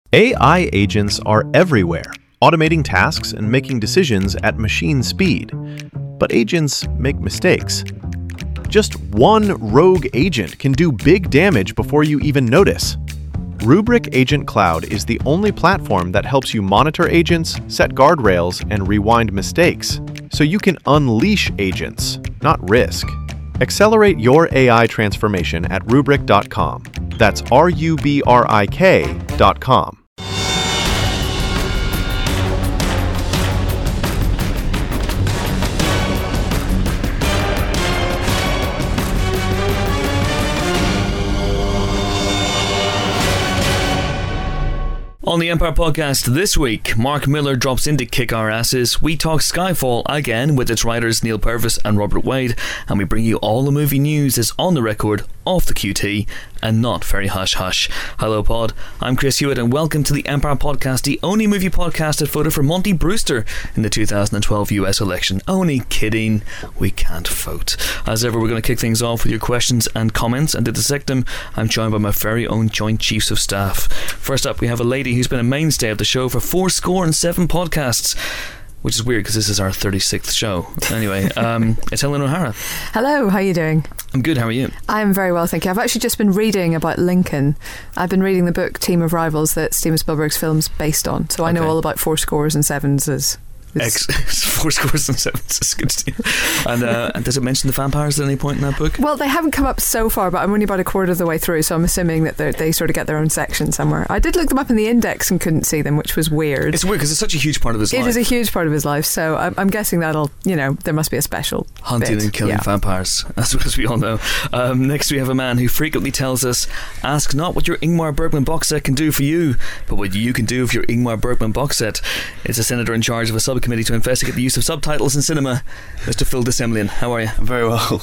AI agents are everywhere, automating tasks and making decisions at machine speed. But agents make mistakes. Just one rogue agent can do big damage before you even notice. Rubrik Agent Cloud is the only platform that helps you monitor agents, set guardrails, and rewind mistakes, so you can unleash agents, not risk. Accelerate your AI transformation at Rubrik.com. That's RUBRIK.com. On the Empire Podcast this week, Mark Miller drops in to kick our asses. We talk Skyfall again with its writers Neil Purvis and Robert Wade, and we bring you all the movie news as on the record, off the QT, and not very hush-hush. Hello, Pod. I'm Chris Hewitt, and welcome to the Empire Podcast, the only movie podcast that voted for Monty Brewster in the 2012 US election. Only kidding. We can't vote. As ever, we're going to kick things off with your questions and comments, and to dissect them, I'm joined by my very own Joint Chiefs of Staff. First up, we have a lady who's been a mainstay of the show for 47 podcasts, which is weird because this is our 36th show. Anyway, it's Helen O'Hara. Hello, how are you doing? I'm good, how are you? I'm very well, thank you. I've actually just been reading about Lincoln. I've been reading the book Team of Rivals that Steven Spielberg's film's based on, so I know all about 4 scores and 7s as... 4 scores and 7s is good. And does it mention the vampires at any point in that book? Well, they haven't come up so far, but I'm only about a quarter of the way through, so I'm assuming that they sort of get their own section somewhere. I did look them up in the index and couldn't see them, which was weird. It's weird because it's such a huge part of his life. It is a huge part of his life, so I'm guessing that'll, there must be a special hunting bit. And killing vampires, as we all know. Next we have a man who frequently tells us, ask not what your Ingmar Bergman box set can do for you, but what you can do with your Ingmar Bergman box set. It's a senator in charge of a subcommittee to investigate the use of subtitles in cinema, Mr. Phil de Semlyen. How are you? Very well.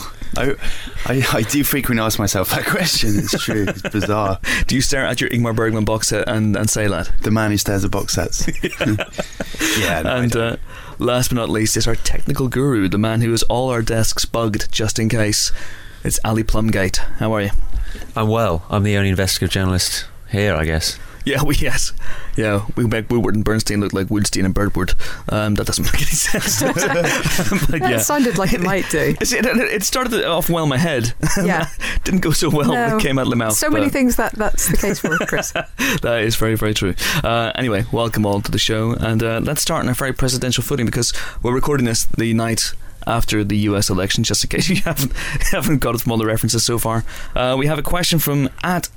I do frequently ask myself that question. It's true. It's bizarre. Do you stare at your Ingmar Bergman box set and say that? The man who stares at box sets. Yeah. No, and last but not least is our technical guru, the man who has all our desks bugged just in case. It's Ali Plumgate. How are you? I'm well. I'm the only investigative journalist here, I guess. Yeah, we make Woodward and Bernstein look like Woodstein and Birdwood. That doesn't make any sense. But yeah. It sounded like it might do. It started off well in my head. Yeah. Didn't go so well when it came out of the mouth. So many things that's the case for Chris. That is very, very true. Anyway, welcome all to the show. And let's start on a very presidential footing because we're recording this the night after the US election, just in case you haven't got it from all the references so far. We have a question from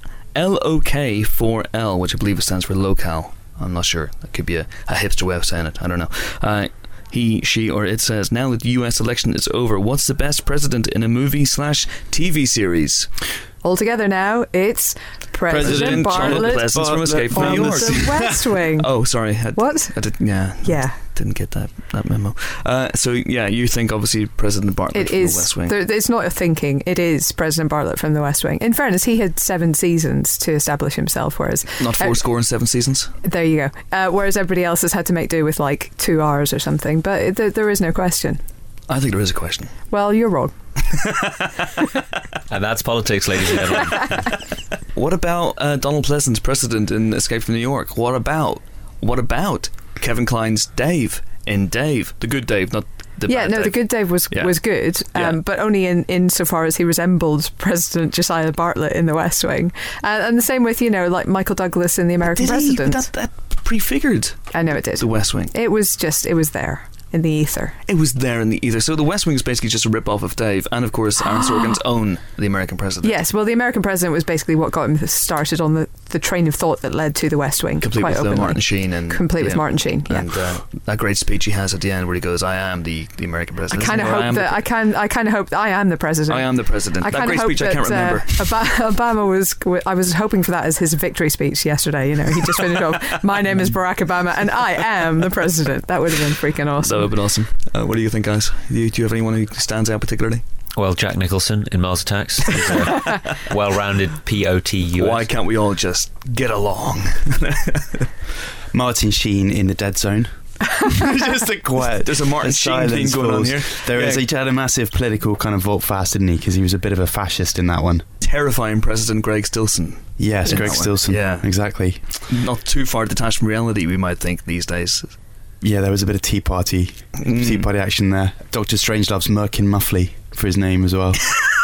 @LOK4L, which I believe it stands for locale. I'm not sure. That could be a hipster way of saying it. I don't know. He, she, or it says, now that the US election is over, what's the best president in a movie/TV series? Altogether now, it's President Bartlet Pleasance from Escape from New York. The West Wing. Oh, sorry. What? I didn't get that memo. So yeah, you think obviously President Bartlet from the West Wing. It's not a thinking. It is President Bartlet from the West Wing. In fairness, he had 7 seasons to establish himself, whereas... Not 4 score and 7 seasons? There you go. Whereas everybody else has had to make do with like 2 hours or something. But there is no question. I think there is a question. Well, you're wrong. And that's politics, ladies and gentlemen. What about Donald Pleasance, president in Escape from New York? What about Kevin Kline's Dave in Dave? The good Dave, not the bad Dave. The good Dave was good, but only in so far as he resembled President Josiah Bartlet in the West Wing. And the same with, like Michael Douglas in The American President. That prefigured. I know it did. The West Wing. It was there. In the ether. It was there in the ether. So the West Wing is basically just a rip-off of Dave and, of course, Aaron Sorkin's own The American President. Yes, well, The American President was basically what got him started on the train of thought that led to The West Wing. Complete with Martin Sheen. With Martin Sheen, yeah. And that great speech he has at the end where he goes, I am the American President. I kind of hope that I am the President. I am the President. That great speech I can't remember. Obama I was hoping for that as his victory speech yesterday. He just finished off, my name is Barack Obama and I am the President. That would have been freaking awesome. That would have been awesome. What do you think, guys? Do you have anyone who stands out particularly? Well, Jack Nicholson in Mars Attacks. He's a well-rounded POTUS. Why can't we all just get along? Martin Sheen in The Dead Zone. Just a quiet. There's a Martin Sheen thing going on here. There is. He had a massive political kind of vault fast, didn't he? Because he was a bit of a fascist in that one. terrifying President Greg Stilson. Yes, Greg Stilson. Yeah. Exactly. Not too far detached from reality, we might think, these days. Yeah, there was a bit of Tea Party action there. Dr. Strangelove's Merkin Muffley for his name as well.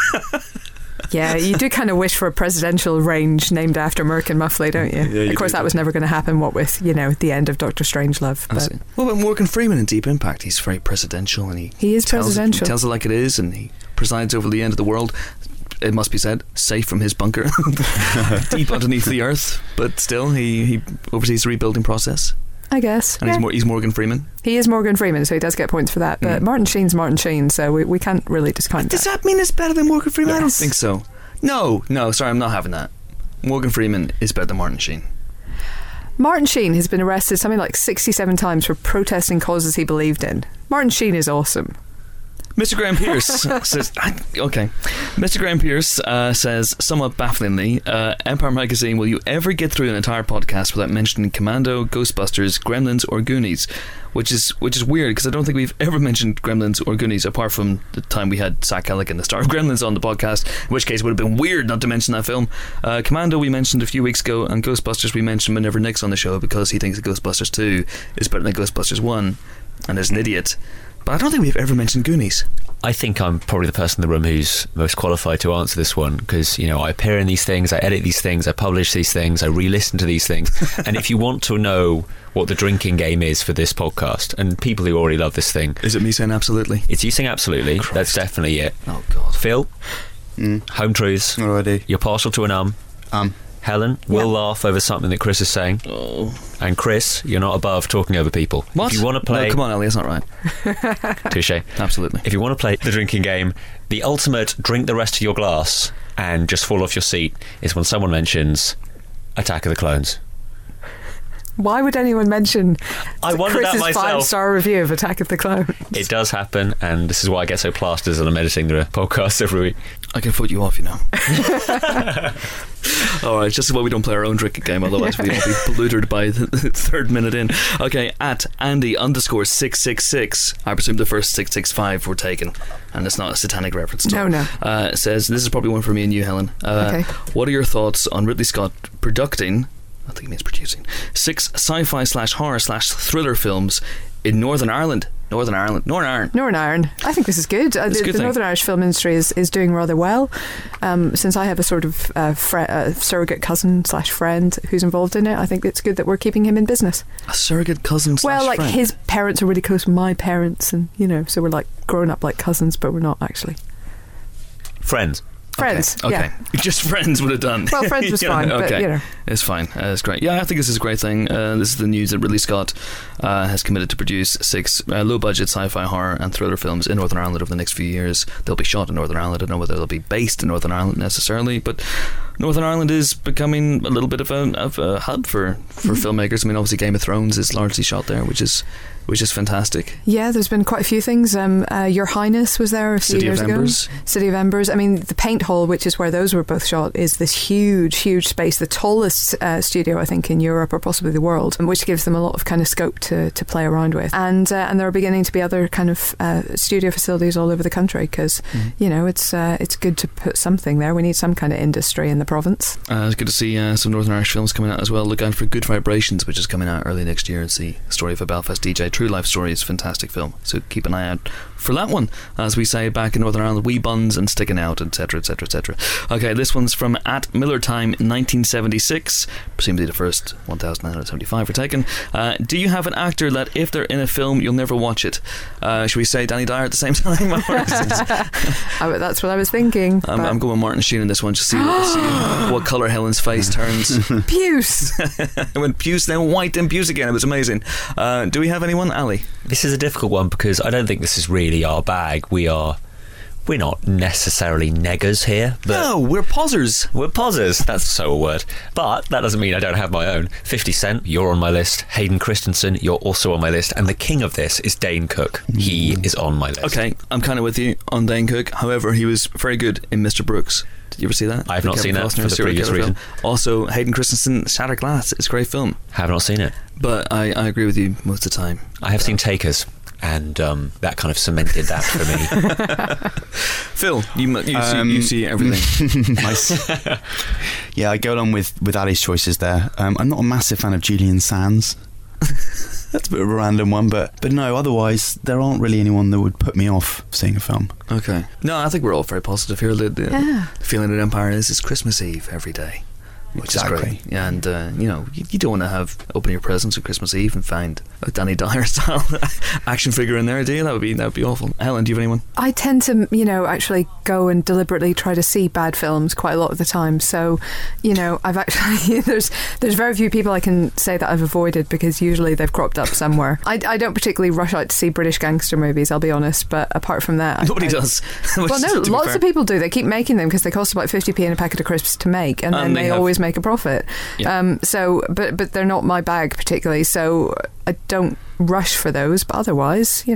Yeah, you do kind of wish for a presidential range named after Merkin Muffley, don't you? Yeah, of course, that was never going to happen, what with, the end of Dr. Strangelove. But What about Morgan Freeman in Deep Impact? He's very presidential, and he is presidential. He tells it like it is, and he presides over the end of the world. It must be said, safe from his bunker, deep underneath the earth, but still, he oversees the rebuilding process. I guess. And he's Morgan Freeman. He is Morgan Freeman, so he does get points for that. But Martin Sheen's Martin Sheen, so we can't really discount that. Does that mean it's better than Morgan Freeman? Yes. I don't think so. No, sorry, I'm not having that. Morgan Freeman is better than Martin Sheen. Martin Sheen has been arrested something like 67 times for protesting causes he believed in. Martin Sheen is awesome. Mr. Graham Pierce says, okay. Mr. Graham Pierce says, somewhat bafflingly, Empire Magazine, will you ever get through an entire podcast without mentioning Commando, Ghostbusters, Gremlins, or Goonies? Which is weird, because I don't think we've ever mentioned Gremlins or Goonies, apart from the time we had Zach Ellick the star of Gremlins on the podcast, in which case it would have been weird not to mention that film. Commando we mentioned a few weeks ago, and Ghostbusters we mentioned whenever Nick's on the show, because he thinks that Ghostbusters 2 is better than Ghostbusters 1, and is an idiot. But I don't think we've ever mentioned Goonies. I think I'm probably the person in the room who's most qualified to answer this one, because, I appear in these things, I edit these things, I publish these things, I re-listen to these things. And if you want to know what the drinking game is for this podcast, and people who already love this thing... Is it me saying absolutely? It's you saying absolutely. Christ. That's definitely it. Oh, God. Phil, home truths. Already. You're partial to an Helen will laugh over something that Chris is saying. Oh. And Chris, you're not above talking over people. What? If you want to play... No, come on, Ellie, that's not right. Touche. Absolutely. If you want to play the drinking game, the ultimate drink the rest of your glass and just fall off your seat is when someone mentions Attack of the Clones. Why would anyone mention I wondered Chris's that myself. 5-star review of Attack of the Clones? It does happen, and this is why I get so plastered as I'm editing the podcast every week. I can put you off, Alright, just as well we don't play our own drinking game, otherwise we won't be polluted by the third minute in. Okay, at Andy_666, I presume the first 665 were taken, and it's not a satanic reference. No. Says, this is probably one for me and you, Helen. Okay. What are your thoughts on Ridley Scott producing 6 sci-fi/horror/thriller films in Northern Ireland? Northern Ireland. I think this is good. The Northern Irish film industry is doing rather well. Since I have a sort of surrogate cousin/friend who's involved in it, I think it's good that we're keeping him in business. A surrogate cousin/friend? Well, like his parents are really close to my parents, and so we're like grown up like cousins, but we're not actually. Friends. Okay. Yeah. Just Friends would have done. Well, Friends was fine, okay. but It's fine. It's great. Yeah, I think this is a great thing. This is the news that Ridley Scott has committed to produce 6 low-budget sci-fi, horror and thriller films in Northern Ireland over the next few years. They'll be shot in Northern Ireland. I don't know whether they'll be based in Northern Ireland necessarily, but Northern Ireland is becoming a little bit of a hub for filmmakers. I mean, obviously Game of Thrones is largely shot there, which is fantastic. Yeah, there's been quite a few things. Your Highness was there a few years ago. City of Embers. I mean, the Paint Hall, which is where those were both shot, is this huge space, the tallest studio I think in Europe or possibly the world, which gives them a lot of kind of scope to play around with. And there are beginning to be other kind of studio facilities all over the country because it's good to put something there. We need some kind of industry in the province. It's good to see some Northern Irish films coming out as well. Look out for Good Vibrations, which is coming out early next year. It's the story of a Belfast DJ. True life story is a fantastic film, so keep an eye out for that one. As we say back in Northern Ireland, wee buns and sticking out, etc, etc, etc. Okay, this one's from at MillerTime 1976, presumably the first 1975 were taken. Do you have an actor that if they're in a film you'll never watch it? Should we say Danny Dyer at the same time? That's what I was thinking. I'm going Martin Sheen in this one, just see what colour Helen's face turns. Puce. It went puce, then white, then puce again. It was amazing. Do we have anyone? Ali? This is a difficult one because I don't think this is really our bag. We're not necessarily neggers here. But no, we're posers. We're posers. That's so a word. But that doesn't mean I don't have my own. 50 Cent, you're on my list. Hayden Christensen, you're also on my list. And the king of this is Dane Cook. He is on my list. Okay, I'm kind of with you on Dane Cook. However, he was very good in Mr. Brooks. Did you ever see that? I have not seen that for the previous reason. Also, Hayden Christensen, Shattered Glass. It's a great film. Have not seen it. But I agree with you most of the time. I have seen Takers. and that kind of cemented that for me. Phil, you see everything. Yeah, I go along with Ali's choices there. I'm not a massive fan of Julian Sands. That's a bit of a random one, but no, otherwise there aren't really anyone that would put me off seeing a film. Okay. No, I think we're all very positive here. The feeling that Empire is Christmas Eve every day. Which is great. And, you don't want to open your presents on Christmas Eve and find a Danny Dyer style action figure in there, do you? That would be awful. Helen, do you have anyone? I tend to, actually go and deliberately try to see bad films quite a lot of the time. So, I've actually, there's very few people I can say that I've avoided because usually they've cropped up somewhere. I don't particularly rush out to see British gangster movies, I'll be honest, but apart from that... Nobody does. Well, no, lots of people do. They keep making them because they cost about 50p in a packet of crisps to make, and then they always make a profit. Yeah. But they're not my bag particularly, so I don't rush for those, but otherwise,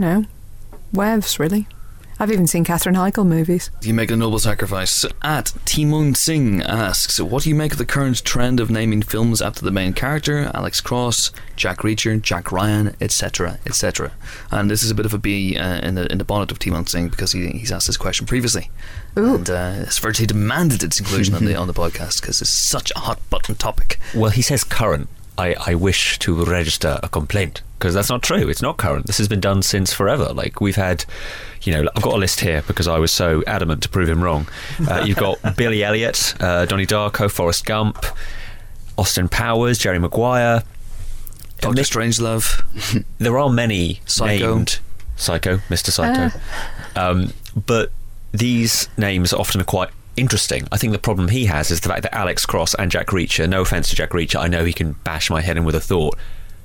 wevs really. I've even seen Katherine Heigl movies. You make a noble sacrifice. At Timon Singh asks, what do you make of the current trend of naming films after the main character? Alex Cross, Jack Reacher, Jack Ryan, etc., etc. And this is a bit of a bee in the bonnet of Timon Singh because he's asked this question previously. Ooh. And it's virtually demanded its inclusion on the podcast because it's such a hot button topic. Well, he says current. I wish to register a complaint because that's not true. It's not current. This has been done since forever. Like we've had, I've got a list here because I was so adamant to prove him wrong. You've got Billy Elliot, Donnie Darko, Forrest Gump, Austin Powers, Jerry Maguire, Dr. Strangelove. There are many named Psycho, Mr. Psycho. But these names often are quite interesting. I think the problem he has is the fact that Alex Cross and Jack Reacher, no offence to Jack Reacher, I know he can bash my head in with a thought,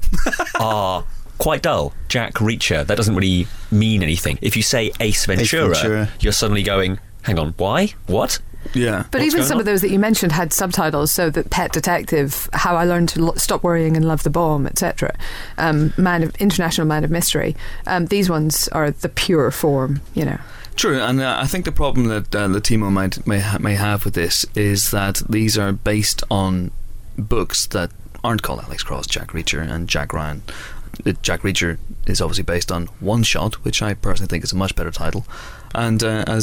are quite dull. Jack Reacher, that doesn't really mean anything. If you say Ace Ventura, you're suddenly going, hang on, why? What? Yeah. But even some of those that you mentioned had subtitles, so that Pet Detective, How I Learned to Stop Worrying and Love the Bomb, etc. International Man of Mystery. These ones are the pure form, True, and I think the problem that Latimo may have with this is that these are based on books that aren't called Alex Cross, Jack Reacher, and Jack Ryan. Jack Reacher is obviously based on One Shot, which I personally think is a much better title. And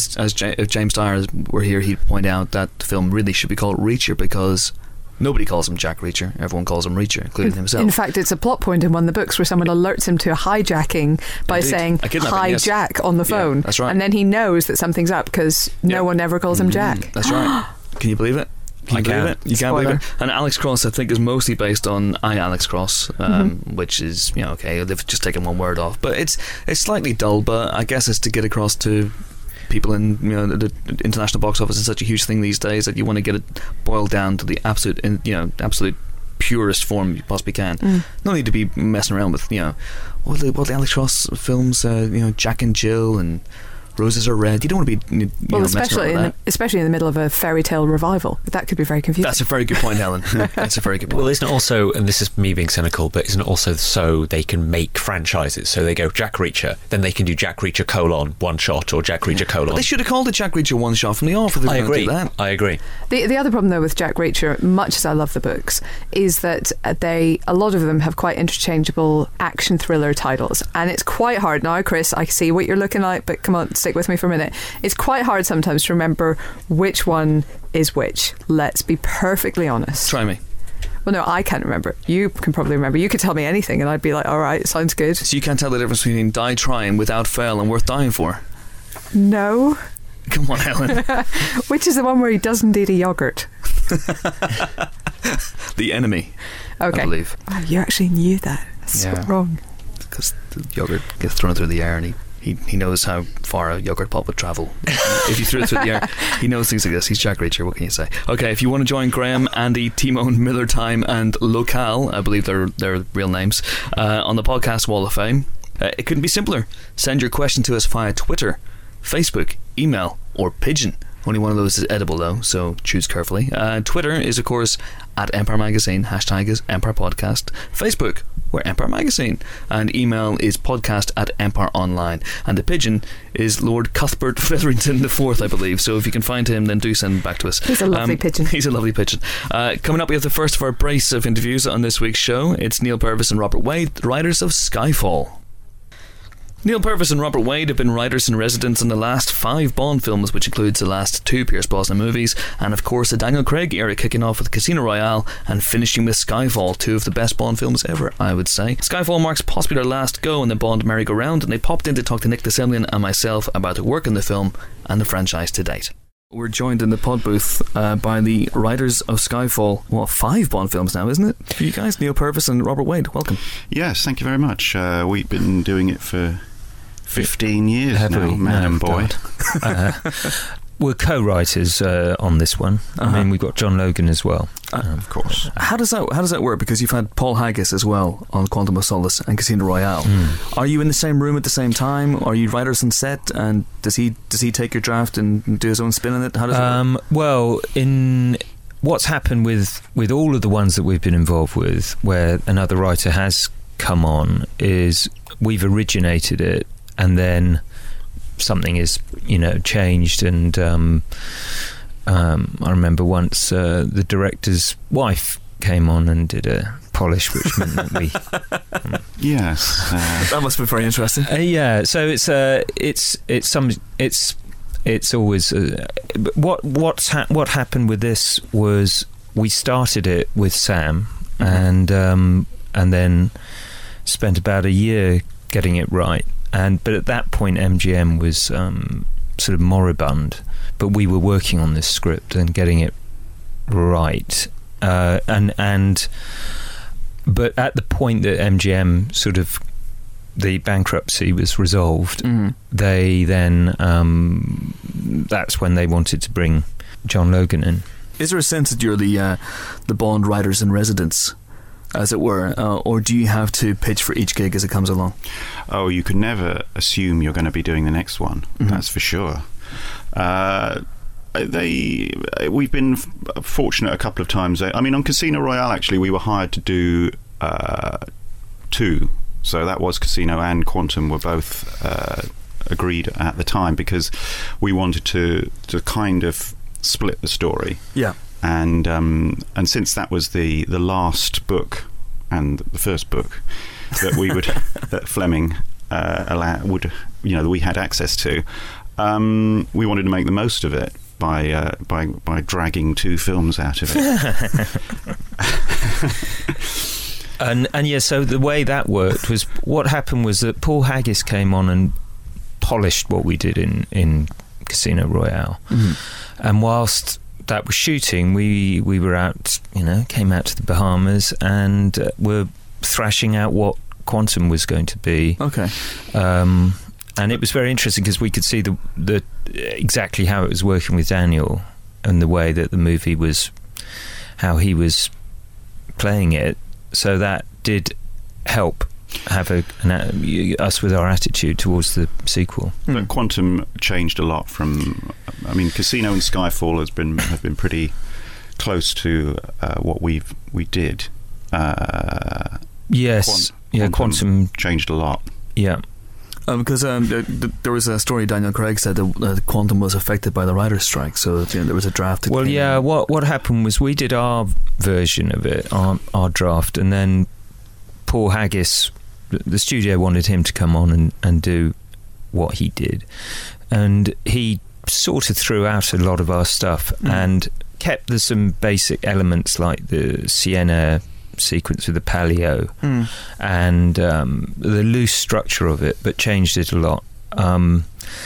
if James Dyer were here, he'd point out that the film really should be called Reacher because nobody calls him Jack Reacher. Everyone calls him Reacher, including himself. In fact, it's a plot point in one of the books where someone alerts him to a hijacking by saying, "Hi, Jack," on the phone. Yeah, that's right. And then he knows that something's up because no one ever calls him Jack. That's right. Can you believe it? You can't believe it. And Alex Cross, I think, is mostly based on I, Alex Cross, which is, okay, they've just taken one word off. But it's slightly dull, but I guess it's to get across to people in the international box office is such a huge thing these days that you want to get it boiled down to the absolute purest form you possibly can. No need to be messing around with what the Alex Cross films, Jack and Jill and Roses Are Red. You don't want to be especially in the middle of a fairy tale revival. That could be very confusing. That's a very good point, Helen. That's a very good point. Well, isn't it also, and this is me being cynical, but isn't it also so they can make franchises? So they go Jack Reacher, then they can do Jack Reacher : One Shot, or Jack Reacher : But they should have called it Jack Reacher One Shot from the off. I agree. I agree. The other problem though with Jack Reacher, much as I love the books, is that a lot of them have quite interchangeable action thriller titles, and it's quite hard now. Chris, I see what you're looking like, but come on, stick with me for a minute. It's quite hard sometimes to remember which one is which. Let's be perfectly honest. Try me. Well, no, I can't remember. You can probably remember. You could tell me anything and I'd be like, all right, sounds good. So you can't tell the difference between Die Trying, Without Fail and Worth Dying For? No. Come on, Helen. Which is the one where he doesn't eat a yoghurt? The Enemy. Okay. I believe. Oh, you actually knew that. That's so wrong. Because the yoghurt gets thrown through the air and he knows how far a yogurt pop would travel. If you threw it through the air, he knows things like this. He's Jack Reacher, what can you say? Okay, if you want to join Graham, Andy, Timon, Miller Time and Local, I believe they're real names, on the podcast Wall of Fame, it couldn't be simpler. Send your question to us via Twitter, Facebook, email or pigeon. Only one of those is edible though, so choose carefully. Twitter is of course at Empire Magazine, hashtag is Empire Podcast. Facebook, we're Empire Magazine, and email is podcast@Empire Online, and the pigeon is Lord Cuthbert Featherington IV, I believe, so if you can find him then do send him back to us. He's a lovely pigeon. He's a lovely pigeon. Coming up, we have the first of our brace of interviews on this week's show. It's Neil Purvis and Robert Wade, the writers of Skyfall. Neil Purvis and Robert Wade have been writers in residence in the last 5 Bond films, which includes the last 2 Pierce Brosnan movies, and of course the Daniel Craig era, kicking off with Casino Royale and finishing with Skyfall, 2 of the best Bond films ever, I would say. Skyfall marks possibly their last go in the Bond merry-go-round, and they popped in to talk to Nick de Semlyen and myself about the work in the film and the franchise to date. We're joined in the pod booth by the writers of Skyfall. Well, 5 Bond films now, isn't it? For you guys, Neil Purvis and Robert Wade. Welcome. Yes, thank you very much. We've been doing it for 15 years now, man and boy. We're co-writers on this one. I mean, we've got John Logan as well. Of course. How does that work? Because you've had Paul Haggis as well on Quantum of Solace and Casino Royale. Are you in the same room at the same time? Are you writers on set? And does he take your draft and do his own spin on it? How does it work? Well, in what's happened with all of the ones that we've been involved with, where another writer has come on, is we've originated it, and then something is, changed. And I remember once the director's wife came on and did a polish, which meant that we yes, that must be very interesting. So it's always what happened with this was we started it with Sam, and then spent about a year getting it right. But at that point, MGM was sort of moribund. But we were working on this script and getting it right. But at the point that MGM sort of the bankruptcy was resolved, they then that's when they wanted to bring John Logan in. Is there a sense that you're the Bond writers in residence, as it were, or do you have to pitch for each gig as it comes along? Oh, you could never assume you're going to be doing the next one. That's for sure. We've been fortunate a couple of times. I mean, on Casino Royale, actually, we were hired to do 2. So that was Casino and Quantum were both agreed at the time, because we wanted to kind of split the story. Yeah. And since that was the last book and the first book that we would that Fleming that we had access to, we wanted to make the most of it by dragging 2 films out of it. So the way that worked was, what happened was that Paul Haggis came on and polished what we did in Casino Royale, and whilst that was shooting, we were out, came out to the Bahamas and were thrashing out what Quantum was going to be. Okay. And it was very interesting because we could see the exactly how it was working with Daniel and the way that the movie was, how he was playing it. So that did help have us with our attitude towards the sequel. But Quantum changed a lot from. I mean, Casino and Skyfall have been pretty close to what we did. Yes, Quantum changed a lot. Yeah. Because there was a story Daniel Craig said that Quantum was affected by the writer's strike, so there was a draft. What happened was we did our version of it, our draft, and then Paul Haggis, the studio wanted him to come on and do what he did, and he sort of threw out a lot of our stuff and kept some basic elements like the Sienna sequence with the paleo and the loose structure of it, but changed it a lot. But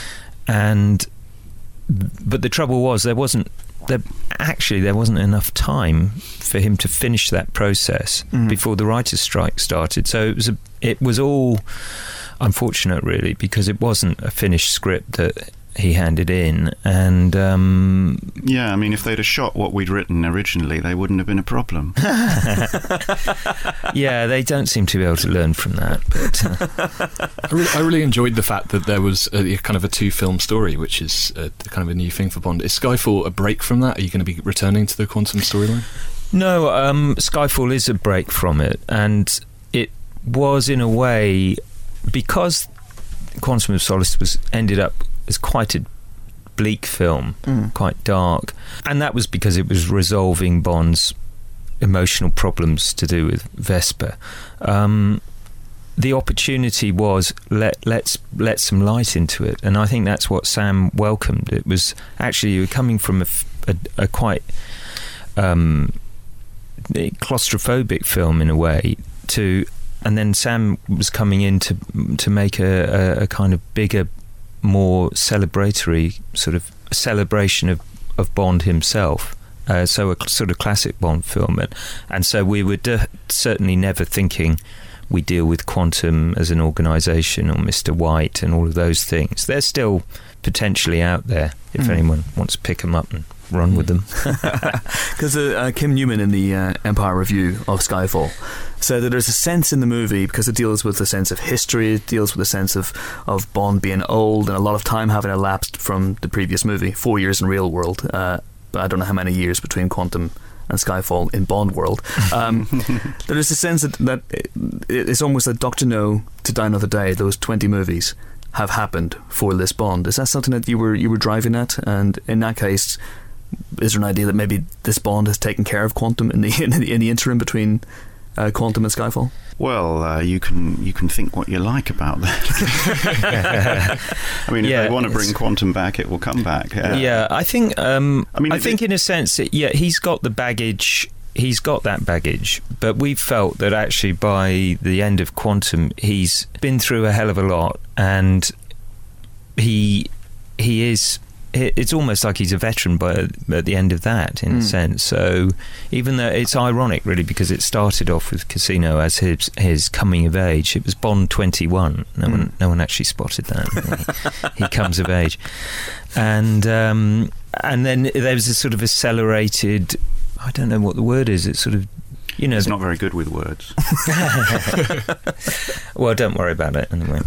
the trouble was there wasn't enough time for him to finish that process before the writer's strike started. So it was all unfortunate, really, because it wasn't a finished script that he handed in. And yeah, I mean, if they'd have shot what we'd written originally, they wouldn't have been a problem. Yeah, they don't seem to be able to learn from that. But I really enjoyed the fact that there was a kind of a 2-film story, which is kind of a new thing for Bond. Is Skyfall a break from that? Are you going to be returning to the Quantum storyline? No, Skyfall is a break from it, and it was, in a way, because Quantum of Solace ended up as quite a bleak film, quite dark, and that was because it was resolving Bond's emotional problems to do with Vesper. the opportunity was let's let some light into it, and I think that's what Sam welcomed. It was actually, you were coming from a quite claustrophobic film in a way, and then Sam was coming in to make a kind of bigger, more celebratory sort of celebration of Bond himself. So a sort of classic Bond film, and so we were certainly never thinking we deal with Quantum as an organisation or Mr. White and all of those things. They're still potentially out there if anyone wants to pick them up and run with them. Because Kim Newman in the Empire review of Skyfall said that there's a sense in the movie, because it deals with the sense of history, it deals with the sense of Bond being old and a lot of time having elapsed from the previous movie, 4 years in real world. I don't know how many years between Quantum and Skyfall in Bond world. There is a sense that it's almost like Dr. No to Die Another Day, those 20 movies have happened for this Bond. Is that something that you were driving at? And in that case, is there an idea that maybe this Bond has taken care of Quantum in the interim between Quantum and Skyfall? Well, you can think what you like about that. I mean, if they want to bring Quantum back, it will come back. I think. I think, in a sense, he's got the baggage. He's got that baggage, but we felt that actually by the end of Quantum, he's been through a hell of a lot, and he is. It's almost like he's a veteran at the end of that, in a sense. So even though it's ironic, really, because it started off with Casino as his coming of age. It was Bond 21. No one actually spotted that. He comes of age, and then there was a sort of accelerated. I don't know what the word is. It's sort of. It's not very good with words. Well, don't worry about it anyway.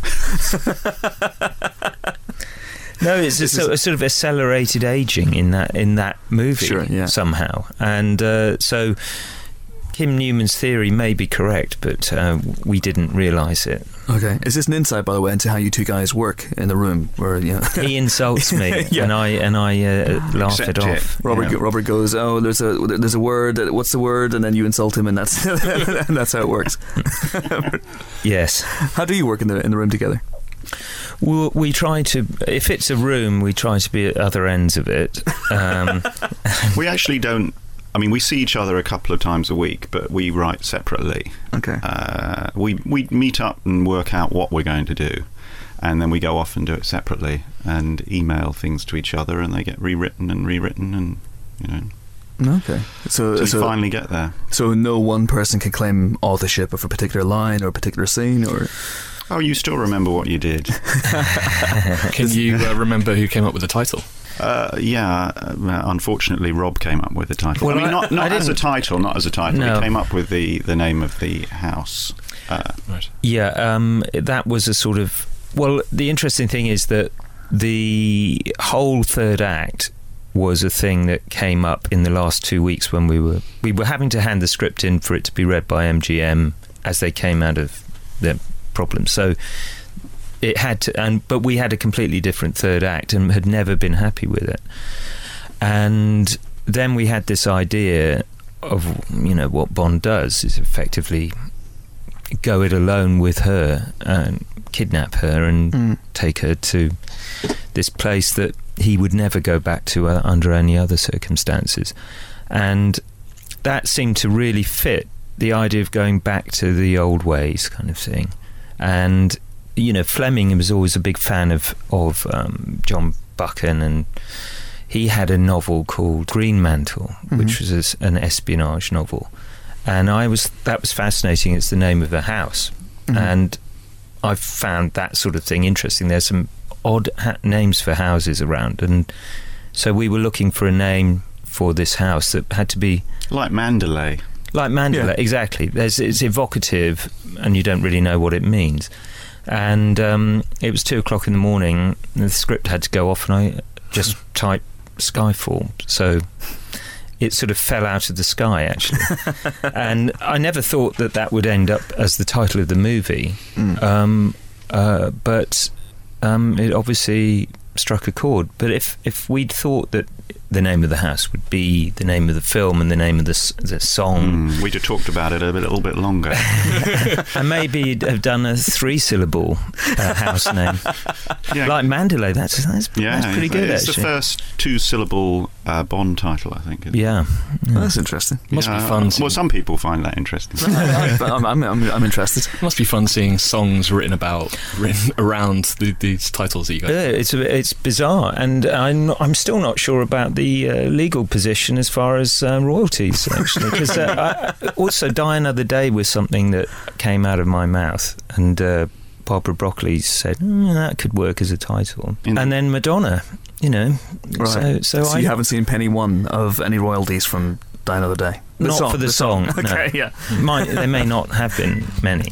No, it's a sort of accelerated aging in that movie somehow, and so Kim Newman's theory may be correct, but we didn't realise it. Okay, is this an insight, by the way, into how you two guys work in the room? Where he insults me, and I laugh it off. Robert goes, "Oh, there's a word. What's the word?" And then you insult him, and that's and that's how it works. Yes. How do you work in the room together? Well, we try to, if it's a room, we try to be at other ends of it. We actually don't. I mean, we see each other a couple of times a week, but we write separately. Okay. We meet up and work out what we're going to do, and then we go off and do it separately and email things to each other, and they get rewritten, and Okay. So you finally get there. So no one person can claim authorship of a particular line or a particular scene, or. Oh, you still remember what you did. Can you remember who came up with the title? Unfortunately, Rob came up with the title. Well, not as a title. No. He came up with the name of the house. Right. Yeah, that was a sort of... Well, the interesting thing is that the whole third act was a thing that came up in the last 2 weeks when we were having to hand the script in for it to be read by MGM as they came out of the problems. So it had to, but we had a completely different third act and had never been happy with it. And then we had this idea of, what Bond does is effectively go it alone with her and kidnap her and take her to this place that he would never go back to under any other circumstances. And that seemed to really fit the idea of going back to the old ways kind of thing. And Fleming was always a big fan of John Buchan, and he had a novel called Green Mantle, which was an espionage novel, and that was fascinating. It's the name of a house, and I found that sort of thing interesting. There's some odd names for houses around, and so we were looking for a name for this house that had to be like Mandalay. Like Mandalay, exactly. It's evocative, and you don't really know what it means. And it was 2:00 in the morning, and the script had to go off, and I just typed Skyfall. So it sort of fell out of the sky, actually. And I never thought that would end up as the title of the movie. But it obviously struck a chord. But if we'd thought that the name of the house would be the name of the film and the name of the song. We'd have talked about it a little bit longer. And maybe have done a 3-syllable house name. Yeah. Like Mandalay, that's pretty good, it's actually. It's the first 2-syllable Bond title, I think. Yeah. Well, that's interesting. Must be fun. Well, some people find that interesting. I'm interested. It must be fun seeing songs written around these titles that you guys. Yeah, it's bizarre, and I'm still not sure about the legal position as far as royalties, actually, because also Die Another Day was something that came out of my mouth, and Barbara Broccoli said that could work as a title, and then Madonna, right. So you haven't seen penny one of any royalties from Die Another Day? For the song. Okay, no. yeah. There may not have been many.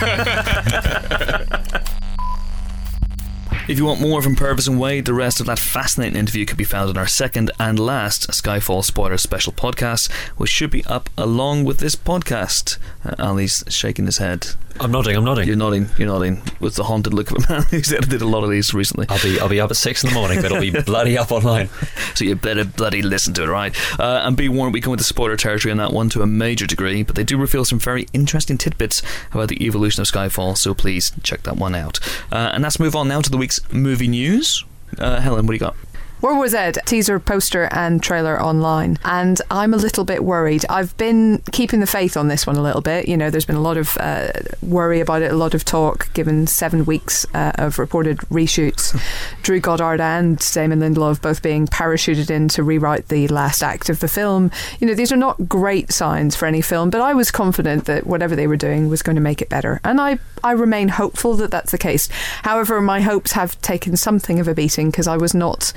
If you want more from Purvis and Wade, the rest of that fascinating interview can be found in our second and last Skyfall Spoilers special podcast, which should be up along with this podcast. Ali's shaking his head. I'm nodding. You're nodding with the haunted look of a man who's edited a lot of these recently. I'll be up at 6 a.m, but it'll be bloody up online. So you better bloody listen to it, right? And be warned, we come into spoiler territory on that one to a major degree, but they do reveal some very interesting tidbits about the evolution of Skyfall, so please check that one out. And let's move on now to the week's movie news. Helen, what do you got? World War Z teaser, poster and trailer online, and I'm a little bit worried. I've been keeping the faith on this one a little bit. There's been a lot of worry about it, a lot of talk, given 7 weeks of reported reshoots. Drew Goddard and Damon Lindelof both being parachuted in to rewrite the last act of the film. These are not great signs for any film, but I was confident that whatever they were doing was going to make it better, and I remain hopeful that that's the case. However, my hopes have taken something of a beating because I was not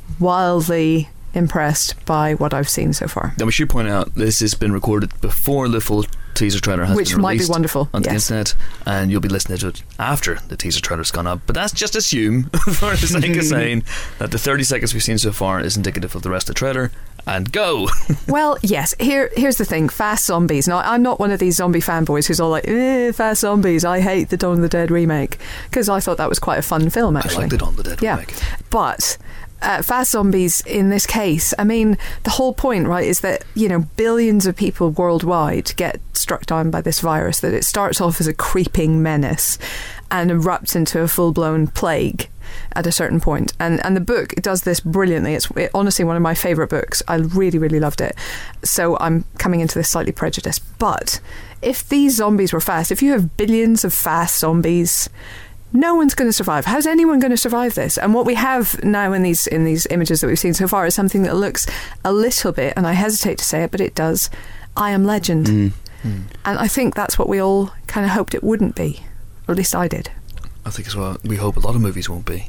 wildly impressed by what I've seen so far. Now we should point out this has been recorded before the full teaser trailer has been released, which might be wonderful on the internet, and you'll be listening to it after the teaser trailer's gone up. But that's just assume, for the sake of saying, that the 30 seconds we've seen so far is indicative of the rest of the trailer. And go. Well, yes. Here's the thing: fast zombies. Now, I'm not one of these zombie fanboys who's all like, fast zombies. I hate the Dawn of the Dead remake, because I thought that was quite a fun film. Actually, I like the Dawn of the Dead remake. But fast zombies in this case, I mean, the whole point, right, is that billions of people worldwide get struck down by this virus. That it starts off as a creeping menace and erupts into a full-blown plague at a certain point. And the book, it does this brilliantly. It's honestly one of my favourite books. I really, really loved it. So I'm coming into this slightly prejudiced. But if these zombies were fast, if you have billions of fast zombies, no one's going to survive. How's anyone going to survive this? And what we have now in these images that we've seen so far is something that looks a little bit, and I hesitate to say it, but it does, I Am Legend. And I think that's what we all kind of hoped it wouldn't be. Or at least I did. I think as well. We hope a lot of movies won't be.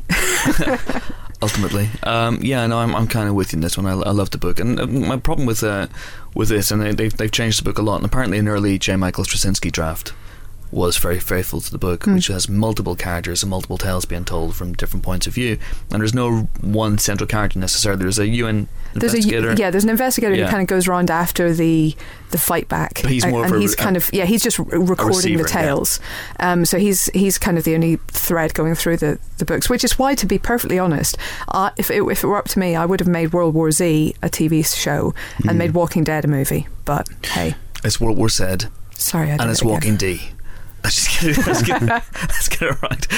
Ultimately, I'm kind of with you in this one. I love the book, and my problem with this, and they've changed the book a lot. And apparently, an early J. Michael Straczynski draft was very faithful to the book, which has multiple characters and multiple tales being told from different points of view, and there's no one central character necessarily. There's a UN investigator. There's an investigator who kind of goes around after the fight back, but he's more of he's just recording receiver, the tales. So he's kind of the only thread going through the books, which is why, to be perfectly honest, if it were up to me, I would have made World War Z a TV show and made Walking Dead a movie. But hey, it's World War Z. Sorry, I did and it's Walking D. Let's get it right.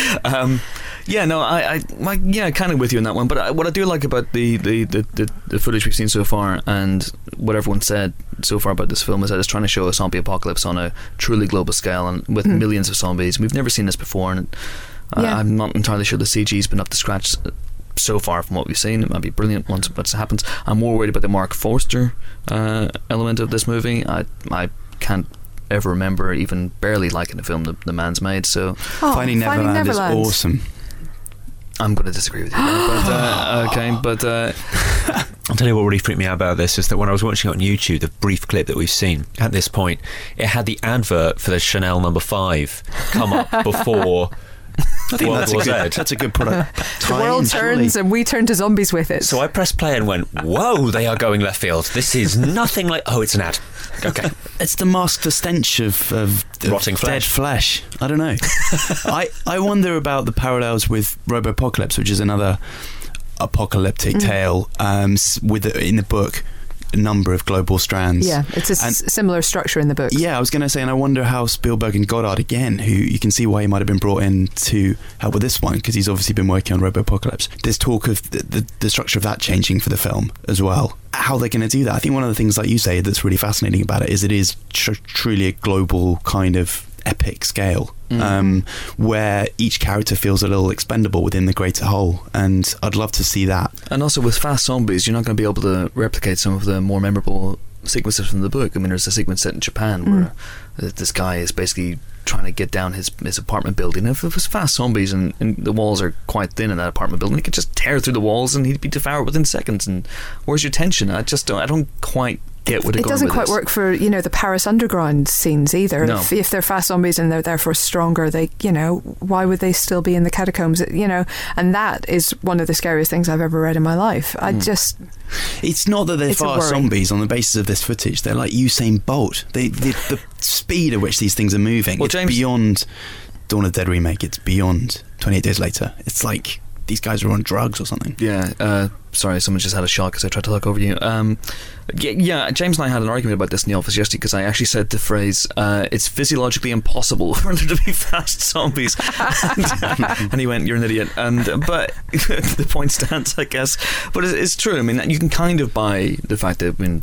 I kind of with you on that one. But what I do like about the footage we've seen so far, and what everyone said so far about this film, is that it's trying to show a zombie apocalypse on a truly global scale, and with millions of zombies. We've never seen this before, and I'm not entirely sure the CG's been up to scratch so far from what we've seen. It might be brilliant once it happens. I'm more worried about the Mark Forster element of this movie. I can't ever remember even barely liking the film the man's made. So Finding Neverland is awesome. I'm going to disagree with you there, but I'll tell you what really freaked me out about this is that when I was watching it on YouTube, the brief clip that we've seen at this point, it had the advert for the Chanel No. 5 come up before I think that's a good product. The world turns and we turn to zombies with it. So I pressed play and went, whoa, they are going left field. This is nothing like... Oh, it's an ad. Okay. It's the mask, the stench of rotting dead flesh. I don't know. I wonder about the parallels with Robopocalypse, which is another apocalyptic tale with in the book a number of global strands. Yeah, it's a similar structure in the book. Yeah, I was going to say, and I wonder how Spielberg and Goddard, again, who you can see why he might have been brought in to help with this one, because he's obviously been working on Robo-Apocalypse. There's talk of the structure of that changing for the film as well. How they're going to do that. I think one of the things, like you say, that's really fascinating about it is truly a global kind of epic scale, where each character feels a little expendable within the greater whole, and I'd love to see that. And also with fast zombies, you're not going to be able to replicate some of the more memorable sequences from the book. I mean, there's a sequence set in Japan where this guy is basically trying to get down his apartment building. If it was fast zombies and the walls are quite thin in that apartment building, he could just tear through the walls and he'd be devoured within seconds. And where's your tension? I don't quite get what it doesn't quite work for the Paris underground scenes either. No. If they're fast zombies and they're therefore stronger, they why would they still be in the catacombs? And that is one of the scariest things I've ever read in my life. It's not that they're fast zombies on the basis of this footage. They're like Usain Bolt. The speed at which these things are moving, it's beyond Dawn of the Dead remake. It's beyond 28 Days Later. It's like these guys are on drugs or something. Yeah. Sorry, someone just had a shot because I tried to look over you. James and I had an argument about this in the office yesterday because I actually said the phrase, it's physiologically impossible for there to be fast zombies. And he went, you're an idiot. But the point stands, I guess. But it's true. I mean, you can kind of buy the fact that when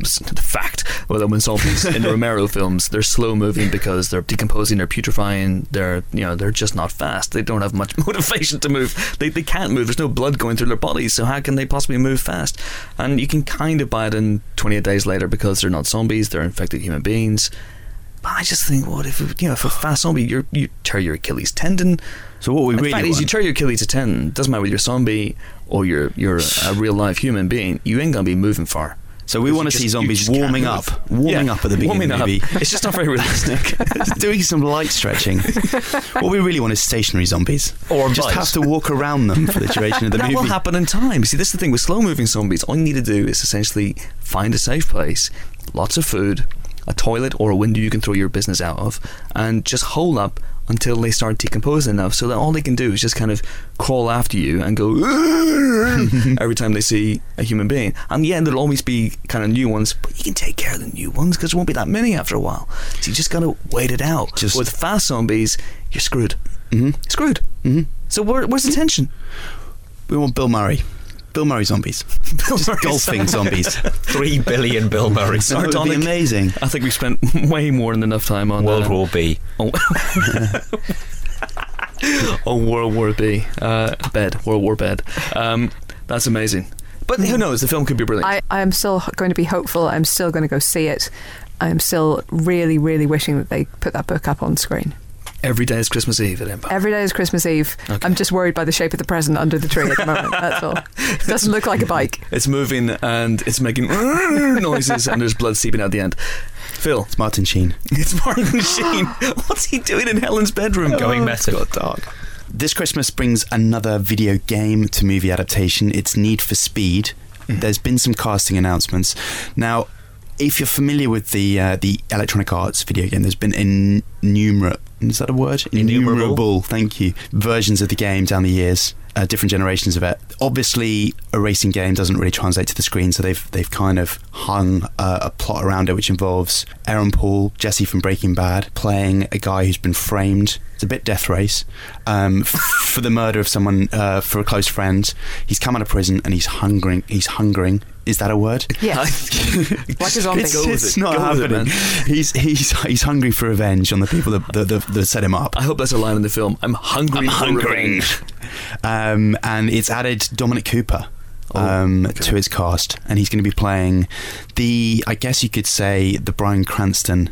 zombies in the Romero films, they're slow moving because they're decomposing, they're putrefying, they're just not fast. They don't have much motivation to move. They can't move. There's no blood going through their bodies, so how can they possibly move fast? And you can kind of buy it in 28 Days Later because they're not zombies, they're infected human beings. But I just think, what if a fast zombie, you tear your Achilles tendon? So what we really want is you tear your Achilles tendon, doesn't matter whether you're a zombie or you're a real life human being, you ain't gonna be moving far. So we want to see zombies warming up at the beginning of the movie. It's just not very realistic. Doing some light stretching. What we really want is stationary zombies. Or just have to walk around them for the duration of the movie. That will happen in time. See, this is the thing with slow-moving zombies. All you need to do is essentially find a safe place, lots of food, a toilet or a window you can throw your business out of, and just hole up until they start decomposing enough so that all they can do is just kind of crawl after you and go every time they see a human being. And yeah, there'll always be kind of new ones, but you can take care of the new ones because there won't be that many after a while. So you just got to wait it out. With fast zombies, you're screwed. Screwed. So where's the tension? We want Bill Murray zombies. Just golfing zombies. 3 billion Bill Murray. That would be amazing. I think we've spent way more than enough time on World War B. World War B. World War Bed. That's amazing. But who knows? The film could be brilliant. I am still going to be hopeful. I'm still going to go see it. I'm still really, really wishing that they put that book up on screen. Every day is Christmas Eve at Empire. Every day is Christmas Eve. Okay. I'm just worried by the shape of the present under the tree at the moment. That's all. It doesn't look like a bike. It's moving and it's making noises and there's blood seeping out the end. Phil. It's Martin Sheen. It's Martin Sheen. What's he doing in Helen's bedroom? Going meta. Got dark. This Christmas brings another video game to movie adaptation. It's Need for Speed. There's been some casting announcements. Now, if you're familiar with the Electronic Arts video game, there's been innumerable thank you, versions of the game down the years, different generations of it. Obviously, a racing game doesn't really translate to the screen, so they've kind of hung a plot around it, which involves Aaron Paul, Jesse from Breaking Bad, playing a guy who's been framed. It's a bit Death Race for the murder of someone, for a close friend. He's come out of prison and he's hungering. Is that a word? Yeah. Like a zombie. It's not happening. He's hungry for revenge on the people that set him up. I hope that's a line in the film. I'm hungry for revenge. And it's added Dominic Cooper to its cast, and he's going to be playing I guess you could say, the Bryan Cranston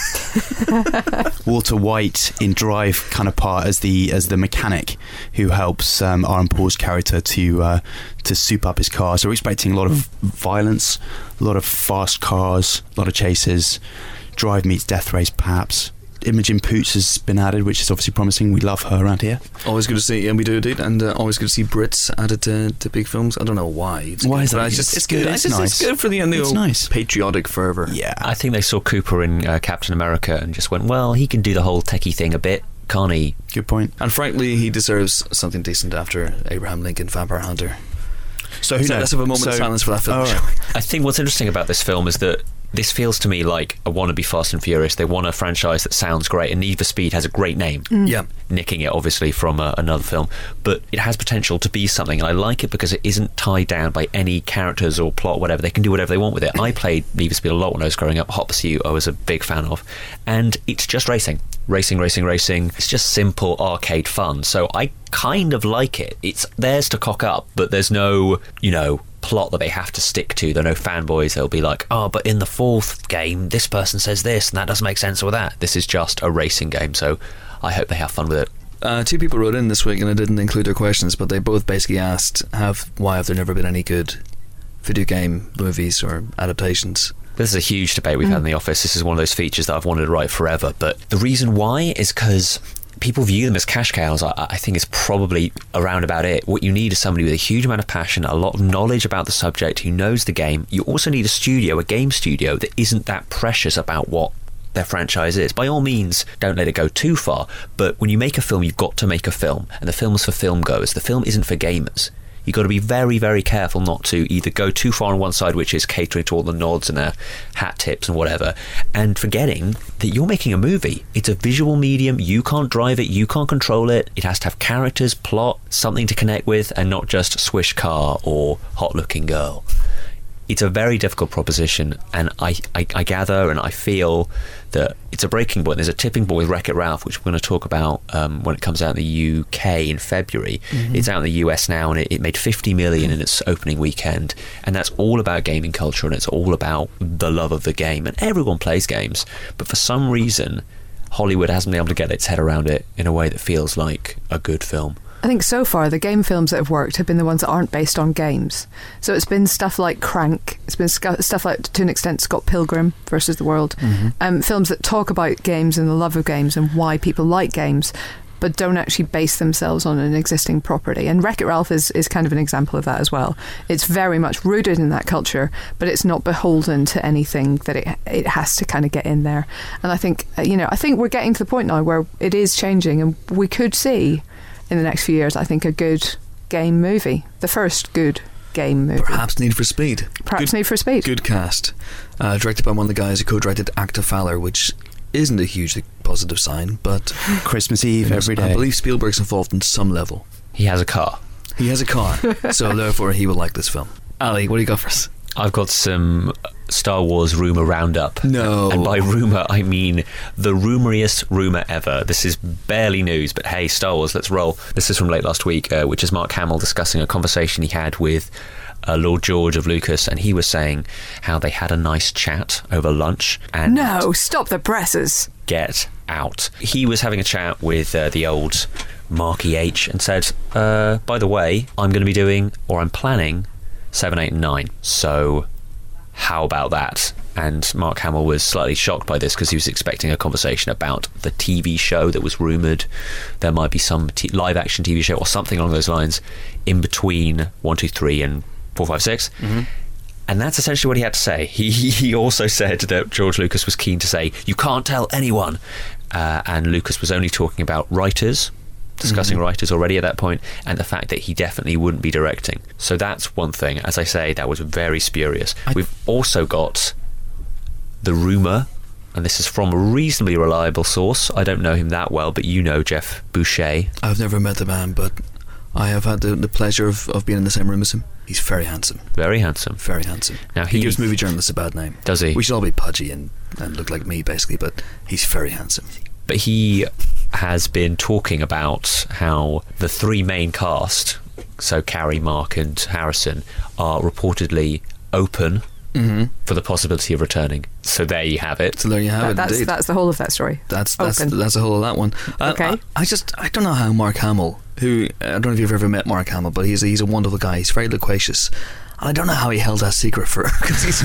Walter White in Drive kind of part as the mechanic who helps Aaron Paul's character to soup up his car. So we're expecting a lot of violence, a lot of fast cars, a lot of chases. Drive meets Death Race, perhaps. Imogen Poots has been added, which is obviously promising. We love her around here. Always good to see, and we do indeed, and always good to see Brits added to big films. I don't know why. Why is that? It's good. It's nice. It's good for the nice patriotic fervour. Yeah, I think they saw Cooper in Captain America and just went, well, he can do the whole techie thing a bit, can't he? Good point. And frankly, he deserves something decent after Abraham Lincoln, Vampire Hunter. So let's have a moment of silence for that film. Right. I think what's interesting about this film is that this feels to me like a wannabe Fast and Furious. They want a franchise that sounds great, and Need for Speed has a great name. Yeah, nicking it obviously from another film, but it has potential to be something. And I like it because it isn't tied down by any characters or plot or whatever. They can do whatever they want with it. I played Need for Speed a lot when I was growing up. Hot Pursuit I was a big fan of, and it's just racing. It's just simple arcade fun. So I kind of like it. It's theirs to cock up, but there's no, plot that they have to stick to. There are no fanboys that'll be like, oh, but in the fourth game this person says this and that doesn't make sense with that. This is just a racing game, so I hope they have fun with it. Two people wrote in this week, and I didn't include their questions, but they both basically asked, why have there never been any good video game movies or adaptations? This is a huge debate we've had in the office. This is one of those features that I've wanted to write forever, but the reason why is because people view them as cash cows. I think it's probably around about it. What you need is somebody with a huge amount of passion, a lot of knowledge about the subject, who knows the game. You also need a game studio that isn't that precious about what their franchise is. By all means, don't let it go too far, but when you make a film, you've got to make a film, and the film's for film goers. The film isn't for gamers. You've got to be very, very careful not to either go too far on one side, which is catering to all the nods and their hat tips and whatever, and forgetting that you're making a movie. It's a visual medium. You can't drive it. You can't control it. It has to have characters, plot, something to connect with, and not just swish car or hot-looking girl. It's a very difficult proposition, and I gather and I feel that it's a breaking point. There's a tipping point with Wreck-It Ralph, which we're going to talk about when it comes out in the UK in February. It's out in the US now, and it made 50 million in its opening weekend, and that's all about gaming culture, and it's all about the love of the game, and everyone plays games, but for some reason Hollywood hasn't been able to get its head around it in a way that feels like a good film. I think so far the game films that have worked have been the ones that aren't based on games. So it's been stuff like Crank, it's been stuff like, to an extent, Scott Pilgrim versus the World, films that talk about games and the love of games and why people like games, but don't actually base themselves on an existing property. And Wreck-It Ralph is kind of an example of that as well. It's very much rooted in that culture, but it's not beholden to anything that it has to kind of get in there. And I think, I think we're getting to the point now where it is changing, and we could see in the next few years, I think, a good game movie. The first good game movie. Perhaps Need for Speed. Need for Speed. Good cast. Directed by one of the guys who co-directed Act of Valor, which isn't a hugely positive sign, but Christmas Eve every day. I believe Spielberg's involved in some level. He has a car. So therefore he will like this film. Ali, what do you got for us? I've got some Star Wars rumour roundup. No. And by rumour, I mean the rumoriest rumour ever. This is barely news, but hey, Star Wars, let's roll. This is from late last week, which is Mark Hamill discussing a conversation he had with Lord George of Lucas, and he was saying how they had a nice chat over lunch. And no, stop the presses. Get out. He was having a chat with the old Marky H and said, by the way, I'm going to be doing, or I'm planning, 7, 8 and 9. So how about that? And Mark Hamill was slightly shocked by this because he was expecting a conversation about the TV show that was rumoured. There might be some live action TV show or something along those lines in between 1, 2, 3 and 4, 5, 6. And that's essentially what he had to say. He also said that George Lucas was keen to say, you can't tell anyone. And Lucas was only talking about writers, discussing writers already at that point, and the fact that he definitely wouldn't be directing. So that's one thing. As I say, that was very spurious. We've also got the rumour, and this is from a reasonably reliable source. I don't know him that well, but you know Jeff Boucher. I've never met the man, but I have had the pleasure of being in the same room as him. He's very handsome. Very handsome. Very handsome. Now he gives movie journalists a bad name. Does he? We should all be pudgy and look like me, basically, but he's very handsome. But he has been talking about how the three main cast, so Carrie, Mark and Harrison, are reportedly open for the possibility of returning. So there you have it. So there you have it. That's the whole of that story. That's the whole of that one. Okay. I don't know how Mark Hamill, who, I don't know if you've ever met Mark Hamill, but he's a wonderful guy. He's very loquacious. And I don't know how he held that secret for her, because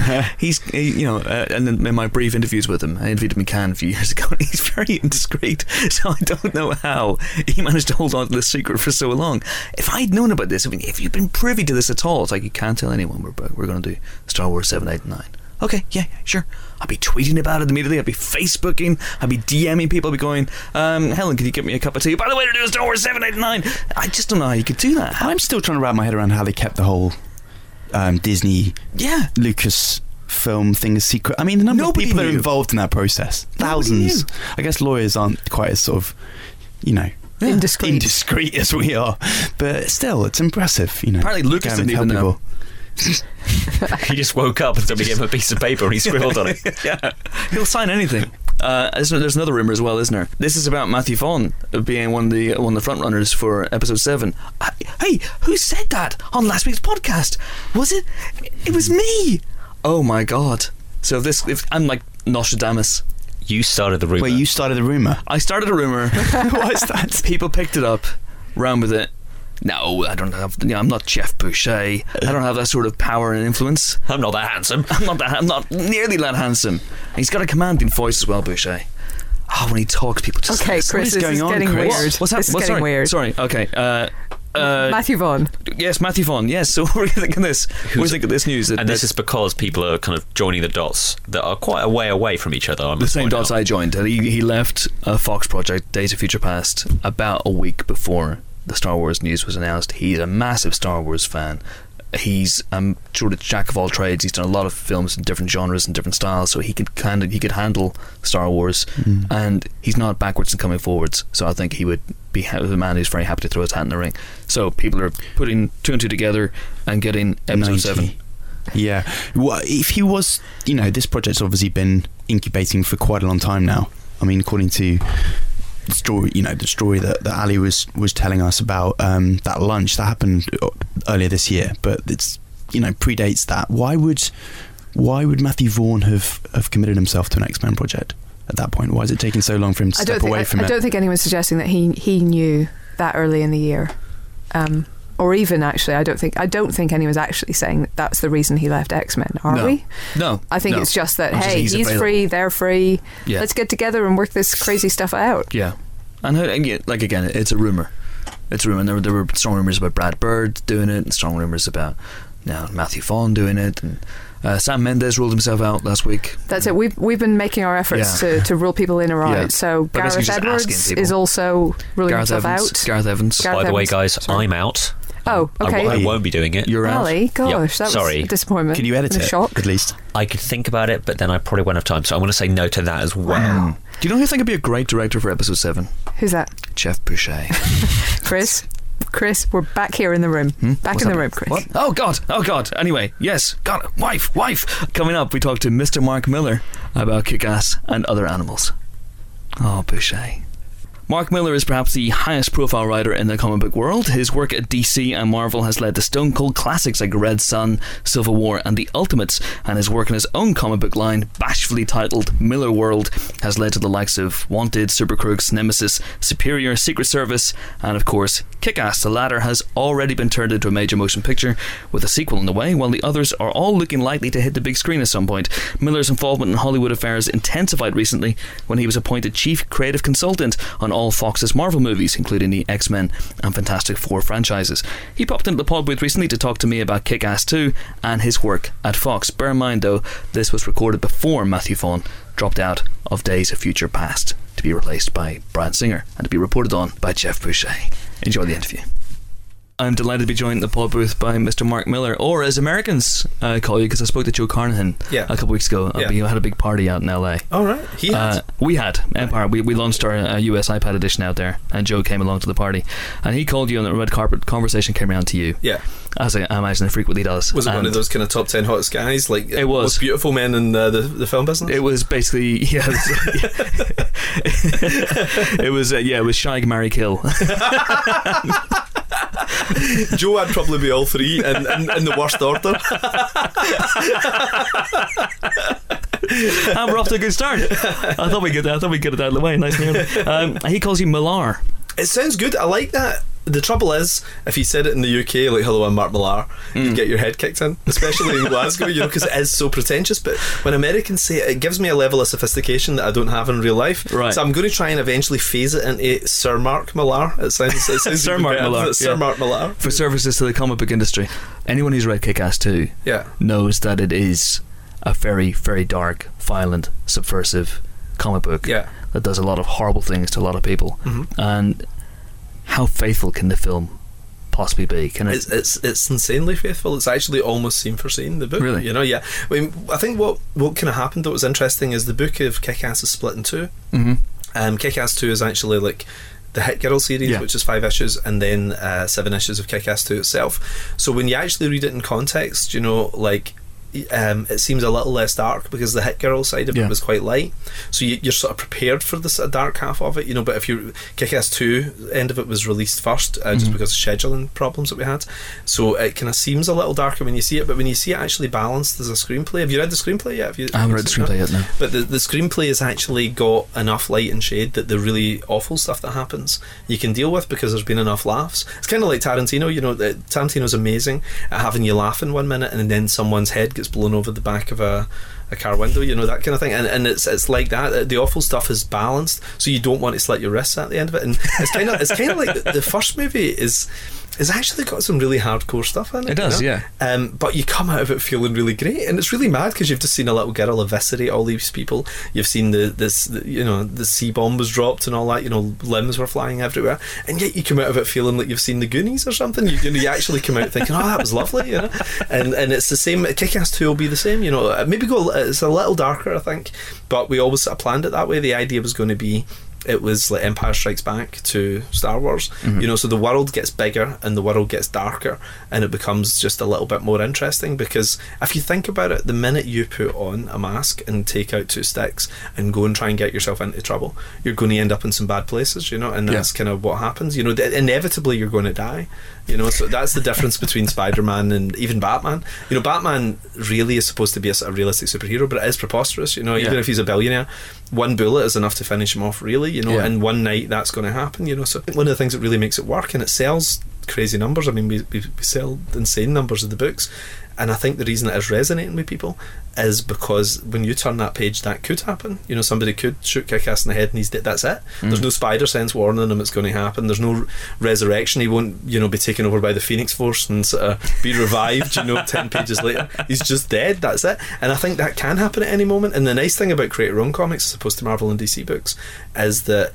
and in my brief interviews with him, I interviewed him in Cannes a few years ago, and he's very indiscreet, so I don't know how he managed to hold on to this secret for so long. If I'd known about this, if you've been privy to this at all, it's like, you can't tell anyone we're going to do Star Wars 7, 8 and 9. Okay, yeah, sure. I'll be tweeting about it immediately. I'll be Facebooking. I'll be DMing people. I'll be going, Helen, can you get me a cup of tea? By the way, to do Star Wars 7, 8 and 9. I just don't know how you could do that. I'm still trying to wrap my head around how they kept the whole Disney, Lucas film thing a secret. I mean, the number of people that are involved in that process, thousands. I guess lawyers aren't quite as sort of, indiscreet as we are, but still, it's impressive. Apparently, Lucas didn't even know. He just woke up and somebody gave him a piece of paper and he scribbled on it. Yeah, he'll sign anything. There's another rumour as well, isn't there? This is about Matthew Vaughn being one of the front runners for episode 7. Hey, who said that on last week's podcast? Was it? It was me. Oh my god! So if I'm like Nostradamus. You started the rumour. Wait, you started the rumour? I started a rumour. What is that? People picked it up, ran with it. No, I don't have. I'm not Jeff Boucher. I don't have that sort of power and influence. I'm not that handsome. I'm not nearly that handsome. He's got a commanding voice as well, Boucher. Oh, when he talks, people just. Okay, Chris, this is getting weird. What's that? Getting weird. Sorry. Okay. Matthew Vaughn. Yes, Matthew Vaughn. Yes. So what do you think of this? What do you think of this news? This is because people are kind of joining the dots that are quite a way away from each other. The same dots I joined. He left a Fox project, Days of Future Past, about a week before the Star Wars news was announced. He's a massive Star Wars fan. He's sort of jack of all trades. He's done a lot of films in different genres and different styles, so he could handle Star Wars, and he's not backwards and coming forwards. So I think he would be the man who's very happy to throw his hat in the ring. So people are putting 2 and 2 together and getting episode 7. Yeah. Well, if he was, this project's obviously been incubating for quite a long time now. I mean, according to the story that Ali was telling us about, that lunch that happened earlier this year, but it's predates that. Why would Matthew Vaughn have committed himself to an X-Men project at that point? Why is it taking so long for him to step away from it? I don't think anyone's suggesting that he knew that early in the year, or even actually, I don't think anyone's actually saying that that's the reason he left X-Men. Are we? No. I think it's just that he's free, they're free. Yeah. Let's get together and work this crazy stuff out. Yeah, and again, it's a rumor. It's a rumor. And there were strong rumors about Brad Bird doing it, and strong rumors about Matthew Vaughn doing it, and Sam Mendes ruled himself out last week. That's it. We've been making our efforts to rule people in or out. Yeah. So but Gareth Edwards is also ruling himself out. Gareth Evans. By the way, guys, I'm out. Oh, okay. I won't be doing it. You're out. Ali, gosh, that was a disappointment. Can you edit it? Shock. At least I could think about it, but then I probably won't have time. So I want to say no to that as well. Wow. Do you know who I think would be a great director for episode 7? Who's that? Jeff Boucher. Chris, we're back here in the room. Back in the room, Chris. What? Oh God. Anyway, yes, God, wife. Coming up, we talk to Mr. Mark Millar about Kick-Ass and other animals. Oh, Boucher. Mark Millar is perhaps the highest profile writer in the comic book world. His work at DC and Marvel has led to stone cold classics like Red Sun, Civil War and The Ultimates, and his work in his own comic book line, bashfully titled Millar World, has led to the likes of Wanted, Super Crooks, Nemesis, Superior, Secret Service, and of course Kick-Ass. The latter has already been turned into a major motion picture with a sequel in the way, while the others are all looking likely to hit the big screen at some point. Millar's involvement in Hollywood affairs intensified recently when he was appointed chief creative consultant on all Fox's Marvel movies, including the X-Men and Fantastic Four franchises. He popped into the pod booth recently to talk to me about Kick-Ass 2 and his work at Fox. Bear in mind though, this was recorded before Matthew Vaughn dropped out of Days of Future Past to be replaced by Bryan Singer and to be reported on by Jeff Boucher. Enjoy the interview. I'm delighted to be joined in the pod booth by Mr. Mark Millar, or as Americans call you, because I spoke to Joe Carnahan a couple weeks ago. We had a big party out in LA. All right. We had Empire. We launched our US iPad edition out there, and Joe came along to the party, and he called you on the red carpet. Conversation came around to you. Yeah. As I imagine it frequently does. Was it one of those kind of top 10 hottest guys? Like it was. Most beautiful men in the film business? It was basically it was Shag, Marry, Kill. Joe, I'd probably be all three in the worst order. And we're off to a good start. I thought we'd get it out of the way. Nice name. He calls you Millar. It sounds good. I like that. The trouble is, if you said it in the UK, like "Hello, I'm Mark Millar," you'd get your head kicked in, especially in Glasgow, because it is so pretentious. But when Americans say it, it gives me a level of sophistication that I don't have in real life. Right. So I'm going to try and eventually phase it into Sir Mark Millar. It sounds Sir Mark Millar. Sir Mark Millar. For services to the comic book industry. Anyone who's read Kick-Ass 2 knows that it is a very, very dark, violent, subversive comic book that does a lot of horrible things to a lot of people. And how faithful can the film possibly be? It's insanely faithful. It's actually almost scene for scene, the book. Really? You know, yeah. I mean, I think what kind of happened that was interesting is the book of Kick-Ass is split in two. Mm-hmm. Kick-Ass 2 is actually like the Hit Girl series, which is 5 issues, and then 7 issues of Kick-Ass 2 itself. So when you actually read it in context, you know, like it seems a little less dark because the Hit Girl side of it was quite light, so you're sort of prepared for this dark half of it, you know. But if you Kick-Ass 2 end of it was released first, just because of scheduling problems that we had, so it kind of seems a little darker when you see it. But when you see it actually balanced as a screenplay, have you read the screenplay yet? I haven't read the screenplay yet, no. But the screenplay has actually got enough light and shade that the really awful stuff that happens you can deal with because there's been enough laughs. It's kind of like Tarantino, you know. Tarantino's amazing at having you laugh in 1 minute and then someone's head gets blown over the back of a car window, you know, that kind of thing, and it's like that. The awful stuff is balanced, so you don't want to slit your wrists at the end of it. And it's kind of like the first movie is actually got some really hardcore stuff in it. It does, you know? But you come out of it feeling really great, and it's really mad because you've just seen a little girl eviscerate all these people. You've seen the C-bomb was dropped and all that, you know, limbs were flying everywhere, and yet you come out of it feeling like you've seen the Goonies or something. You actually come out thinking, oh, that was lovely, you know. And it's the same. Kick-Ass 2 will be the same, you know. Maybe it's a little darker, I think, but we always sort of planned it that way. The idea was going to be, it was like Empire Strikes Back to Star Wars, you know, so the world gets bigger and the world gets darker and it becomes just a little bit more interesting, because if you think about it, the minute you put on a mask and take out 2 sticks and go and try and get yourself into trouble, you're going to end up in some bad places, you know, and that's kind of what happens, you know. Inevitably you're going to die, you know, so that's the difference between Spider-Man and even Batman. You know, Batman really is supposed to be a sort of realistic superhero, but it is preposterous, you know. Even if he's a billionaire, 1 bullet is enough to finish him off, really, you know, and one night that's going to happen, you know. So one of the things that really makes it work, and it sells crazy numbers, I mean, we sell insane numbers of the books, and I think the reason it is resonating with people is because when you turn that page, that could happen, you know. Somebody could shoot Kick-Ass in the head and he's dead. That's it. There's no spider sense warning him it's going to happen. There's no resurrection. He won't, you know, be taken over by the Phoenix Force and sort of be revived, you know, 10 pages later. He's just dead. That's it. And I think that can happen at any moment. And the nice thing about create your own comics as opposed to Marvel and DC books is that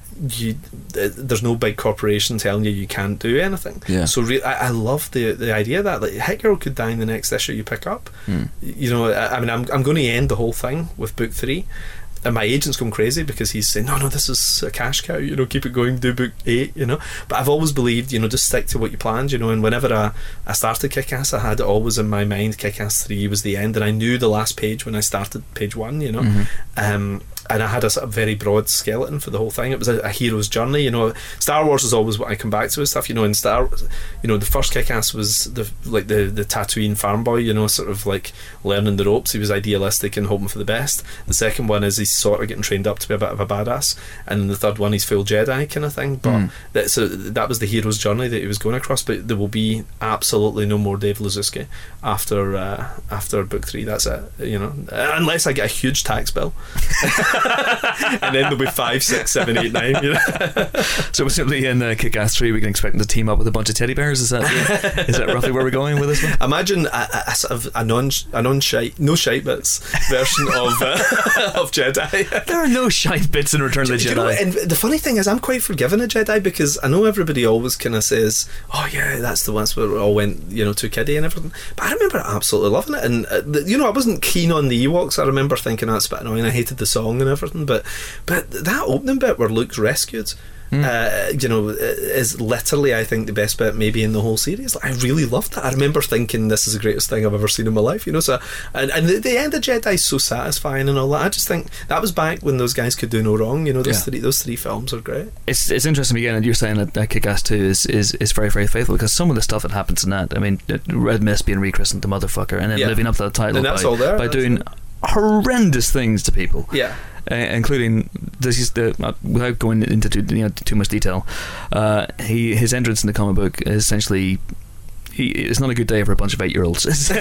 there's no big corporation telling you can't do anything. So I love the idea that like Hit Girl could die in the next issue you pick up. You know, I mean, I'm going to end the whole thing with book 3, and my agent's going crazy because he's saying, no, this is a cash cow, you know, keep it going, do book 8, you know. But I've always believed, you know, just stick to what you planned, you know. And whenever I started Kick-Ass, I had it always in my mind Kick-Ass 3 was the end, and I knew the last page when I started page 1, you know. And I had a sort of very broad skeleton for the whole thing. It was a hero's journey, you know. Star Wars is always what I come back to with stuff, you know. In the first Kick-Ass was the Tatooine farm boy, you know, sort of like learning the ropes. He was idealistic and hoping for the best. The second one is he's sort of getting trained up to be a bit of a badass, and the third one he's full Jedi kind of thing. But that was the hero's journey that he was going across. But there will be absolutely no more Dave Lazuski after book 3. That's it, you know, unless I get a huge tax bill. And then there'll be 5, 6, 7, 8, 9, you know. So simply in Kick-Ass 3 we can expect them to team up with a bunch of teddy bears. Is that roughly where we're going with this one? Imagine a sort of a non-shite, no shite bits version of Jedi. There are no shite bits in Return of the Jedi. You know, and the funny thing is, I'm quite forgiving of Jedi because I know everybody always kind of says, oh yeah, that's the ones where it all went, you know, too kiddie and everything. But I remember absolutely loving it, and you know, I wasn't keen on the Ewoks. I remember thinking that's a bit annoying. I hated the song and everything, but that opening bit where Luke's rescued, you know, is literally, I think, the best bit maybe in the whole series. Like, I really loved that. I remember thinking this is the greatest thing I've ever seen in my life, you know. So and the end of Jedi is so satisfying and all that. I just think that was back when those guys could do no wrong, you know. Those three films are great. It's interesting again, and you're saying that Kick-Ass 2 is very, very faithful, because some of the stuff that happens in that, I mean, Red Mist being rechristened the motherfucker, and then living up to the title by doing horrendous things to people, including without going into too much detail, his entrance in the comic book is essentially it's not a good day for a bunch of 8-year-olds.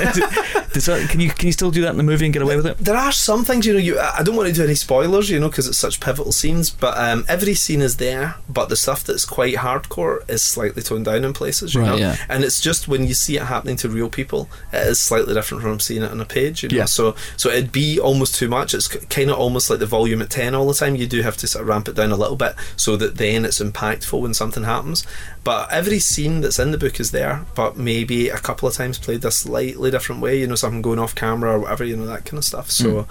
Can you still do that in the movie and get away with it? There are some things, I don't want to do any spoilers, because it's such pivotal scenes, but every scene is there, but the stuff that's quite hardcore is slightly toned down in places, you know? Yeah. And it's just when you see it happening to real people, it is slightly different from seeing it on a page, you know? Yeah. So it'd be almost too much. It's kind of almost like the volume at 10 all the time. You do have to sort of ramp it down a little bit so that then it's impactful when something happens. But every scene that's in the book is there, but maybe a couple of times played a slightly different way, something going off camera or whatever, that kind of stuff. So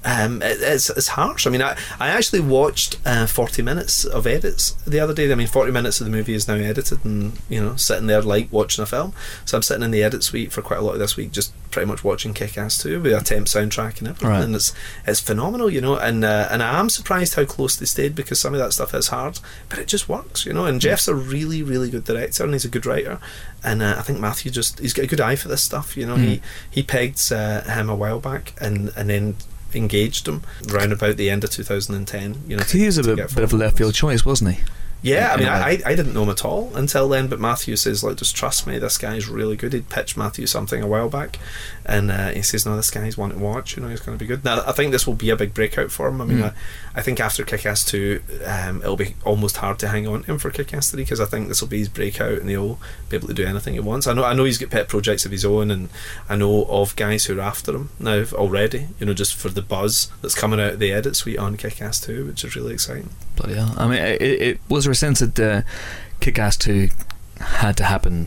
it's harsh. I mean, I actually watched 40 minutes of edits the other day. I mean, 40 minutes of the movie is now edited, and sitting there like watching a film. So I'm sitting in the edit suite for quite a lot of this week, just pretty much watching Kick-Ass 2 with a temp soundtrack and everything. Right. And it's phenomenal, and I am surprised how close they stayed, because some of that stuff is hard, but it just works, and Jeff's a really, really good director, and he's a good writer, and I think Matthew he's got a good eye for this stuff, he pegged him a while back and then engaged him round about the end of 2010. He was a bit of a left field choice, wasn't he? Yeah, I mean, I didn't know him at all until then, but Matthew says, like, just trust me, this guy's really good. He'd pitched Matthew something a while back, and he says, no, this guy's one to watch, he's going to be good. Now, I think this will be a big breakout for him. I mean, I think after Kick-Ass 2, it'll be almost hard to hang on to him for Kick-Ass 3, because I think this will be his breakout, and he'll be able to do anything he wants. I know he's got pet projects of his own, and I know of guys who are after him now already, just for the buzz that's coming out of the edit suite on Kick-Ass 2, which is really exciting. Bloody hell. I mean, it was a sense that Kick-Ass 2 had to happen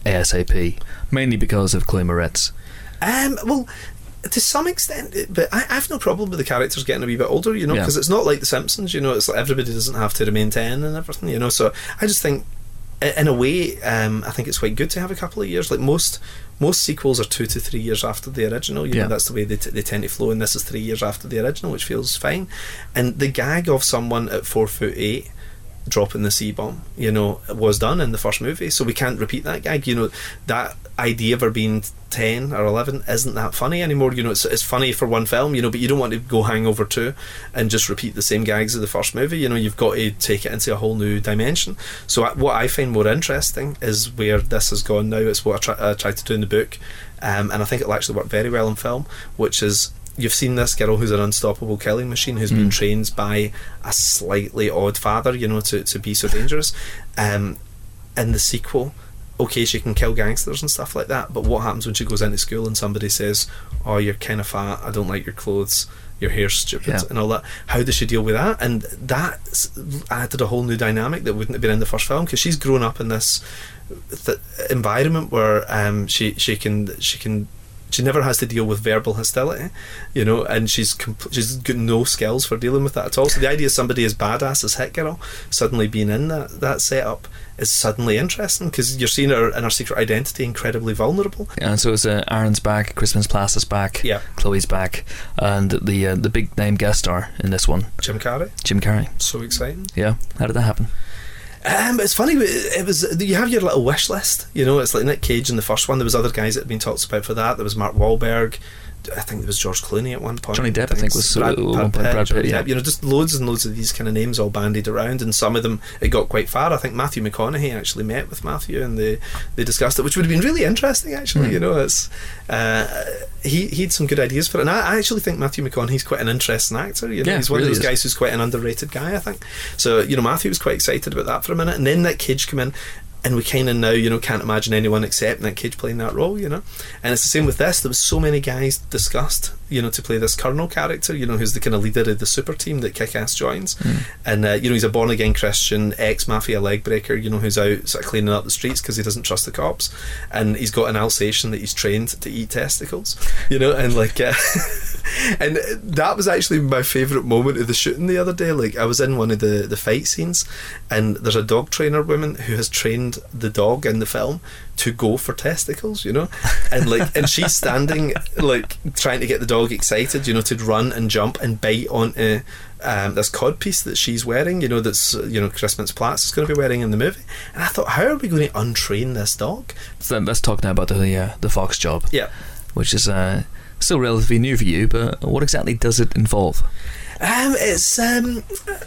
ASAP, mainly because of Chloe Moretz. Well, to some extent, but I have no problem with the characters getting a wee bit older, because it's not like The Simpsons, it's like everybody doesn't have to remain 10 and everything, so I just think, in a way, I think it's quite good to have a couple of years. Like most sequels are 2 to 3 years after the original, that's the way they tend to flow, and this is 3 years after the original, which feels fine. And the gag of someone at 4'8" dropping the C-bomb, was done in the first movie, so we can't repeat that gag. That idea of her being 10 or 11 isn't that funny anymore. It's funny for one film, but you don't want to go Hangover 2 and just repeat the same gags of the first movie. You've got to take it into a whole new dimension. So what I find more interesting is where this has gone now. It's what I tried to do in the book, and I think it'll actually work very well in film, which is, you've seen this girl who's an unstoppable killing machine, who's been trained by a slightly odd father, to be so dangerous. In the sequel, okay, she can kill gangsters and stuff like that, but what happens when she goes into school and somebody says, oh, you're kind of fat, I don't like your clothes, your hair's stupid, and all that? How does she deal with that? And that added a whole new dynamic that wouldn't have been in the first film, because she's grown up in this environment where she never has to deal with verbal hostility, and she's got no skills for dealing with that at all. So the idea of somebody as badass as Hit Girl suddenly being in that setup is suddenly interesting, because you're seeing her in her secret identity incredibly vulnerable. Yeah, and so it's Aaron's back, Crispin Plass is back, Chloe's back, and the big name guest star in this one, Jim Carrey. So exciting. Yeah, how did that happen? It's funny, it was, you have your little wish list, it's like Nick Cage in the first one. There was other guys that had been talked about for that. There was Mark Wahlberg, I think there was George Clooney at one point, Johnny Depp I think was Brad Pitt, yeah. Just loads and loads of these kind of names all bandied around, and some of them it got quite far. I think Matthew McConaughey actually met with Matthew and they discussed it, which would have been really interesting actually. It's he had some good ideas for it, and I actually think Matthew McConaughey's quite an interesting actor. He's one of those guys who's quite an underrated guy, I think. So Matthew was quite excited about that for a minute, and then Nick Cage came in, and we kind of now can't imagine anyone except Nick Cage playing that role, and it's the same with this. There was so many guys discussed to play this Colonel character, who's the kind of leader of the super team that Kick-Ass joins, and he's a born again Christian ex-mafia leg breaker, who's out sort of cleaning up the streets because he doesn't trust the cops, and he's got an Alsatian that he's trained to eat testicles, and like and that was actually my favourite moment of the shooting the other day. Like, I was in one of the fight scenes, and there's a dog trainer woman who has trained the dog in the film to go for testicles, and she's standing like trying to get the dog excited, to run and jump and bite onto this codpiece that she's wearing, that's Chris Mintz-Plasse is going to be wearing in the movie. And I thought, how are we going to untrain this dog? So let's talk now about the Fox job, which is still relatively new for you, but what exactly does it involve?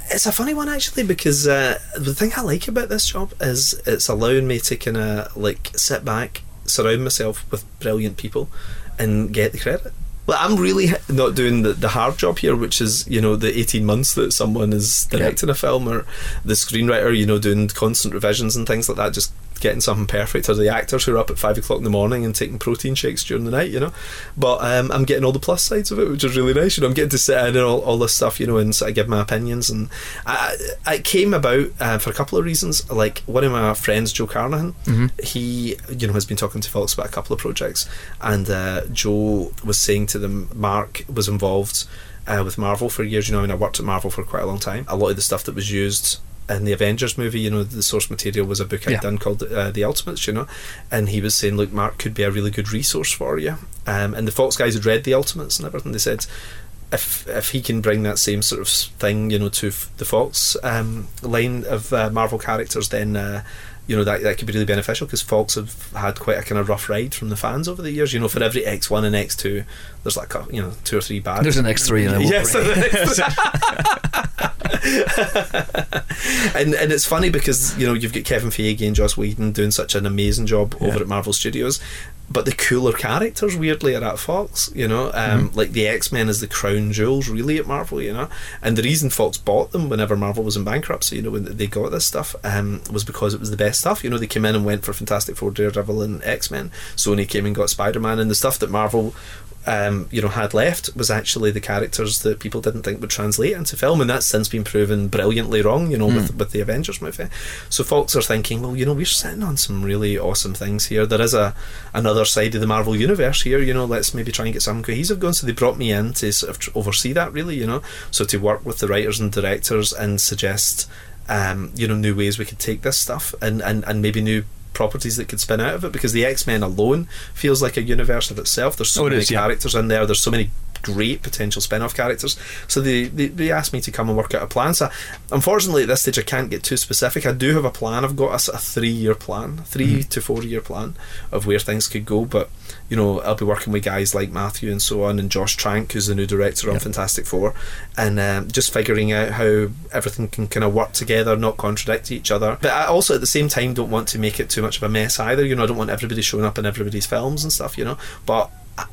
It's a funny one actually, because the thing I like about this job is it's allowing me to kind of like sit back, surround myself with brilliant people, and get the credit. Well, I'm really not doing the hard job here, which is, you know, the 18 months that someone is directing a film, or the screenwriter, you know, doing constant revisions and things like that, just getting something perfect, or the actors who are up at 5 o'clock in the morning and taking protein shakes during the night, you know. But I'm getting all the plus sides of it, which is really nice. You know, I'm getting to sit in and all this stuff, you know, and sort of give my opinions. And it came about for a couple of reasons. Like, one of my friends, Joe Carnahan, he, you know, has been talking to folks about a couple of projects, and Joe was saying to them, Mark was involved with Marvel for years, you know, and I worked at Marvel for quite a long time. A lot of the stuff that was used in the Avengers movie, you know, the source material was a book I'd done called The Ultimates, you know, and he was saying, look, Mark could be a really good resource for you. And the Fox guys had read The Ultimates and everything. They said, if he can bring that same sort of thing, you know, to the Fox line of Marvel characters, then you know, that could be really beneficial, because Fox have had quite a kind of rough ride from the fans over the years. You know, for every X1 and X2, there's like 2 or 3 bad. There's an X3 and and it's funny because, you know, you've got Kevin Feige and Joss Whedon doing such an amazing job over at Marvel Studios, but the cooler characters weirdly are at Fox, you know. Like the X-Men is the crown jewels really at Marvel, you know, and the reason Fox bought them whenever Marvel was in bankruptcy, you know, when they got this stuff, was because it was the best stuff. You know, they came in and went for Fantastic Four, Daredevil and X-Men. Sony came and got Spider-Man, and the stuff that Marvel you know, had left was actually the characters that people didn't think would translate into film, and that's since been proven brilliantly wrong, you know, with the Avengers movie. So Fox are thinking, well, you know, we're sitting on some really awesome things here. There is another side of the Marvel universe here, you know, let's maybe try and get something cohesive going. So they brought me in to sort of oversee that, really, you know, so to work with the writers and directors and suggest you know, new ways we could take this stuff, and maybe new properties that could spin out of it, because the X-Men alone feels like a universe of itself. There's so many characters in there, there's so many great potential spin-off characters. So they asked me to come and work out a plan. So unfortunately at this stage I can't get too specific. I do have a plan. I've got a 3-year plan, 3 to 4 year plan of where things could go, but you know, I'll be working with guys like Matthew and so on, and Josh Trank, who's the new director on Fantastic Four, and just figuring out how everything can kind of work together, not contradict each other. But I also at the same time don't want to make it too much of a mess either. You know, I don't want everybody showing up in everybody's films and stuff, you know. But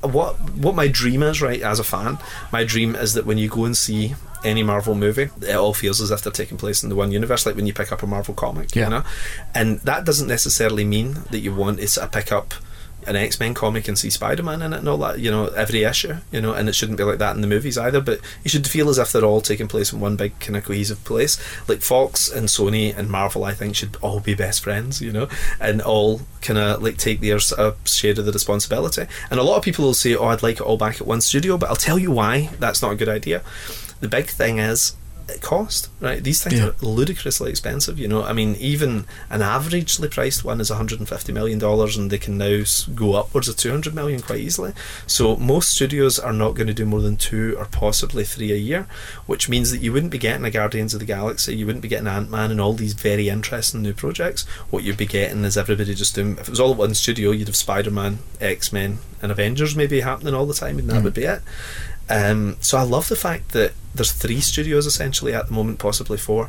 what my dream is, right, as a fan, my dream is that when you go and see any Marvel movie, it all feels as if they're taking place in the one universe, like when you pick up a Marvel comic, you know. And that doesn't necessarily mean that you want to pick up an X-Men comic and see Spider-Man in it and all that, you know, every issue, you know, and it shouldn't be like that in the movies either, but you should feel as if they're all taking place in one big kind of cohesive place. Like Fox and Sony and Marvel, I think, should all be best friends, you know, and all kind of like take their share of the responsibility. And a lot of people will say, oh, I'd like it all back at one studio, but I'll tell you why that's not a good idea. The big thing is cost, right? These things are ludicrously expensive, you know. I mean, even an averagely priced one is $150 million, and they can now go upwards of $200 million quite easily. So most studios are not going to do more than 2 or possibly 3 a year, which means that you wouldn't be getting a Guardians of the Galaxy, you wouldn't be getting Ant-Man and all these very interesting new projects. What you'd be getting is everybody just doing, if it was all at one studio, you'd have Spider-Man, X-Men and Avengers maybe happening all the time, and that would be it. So I love the fact that there's 3 studios essentially at the moment, possibly 4,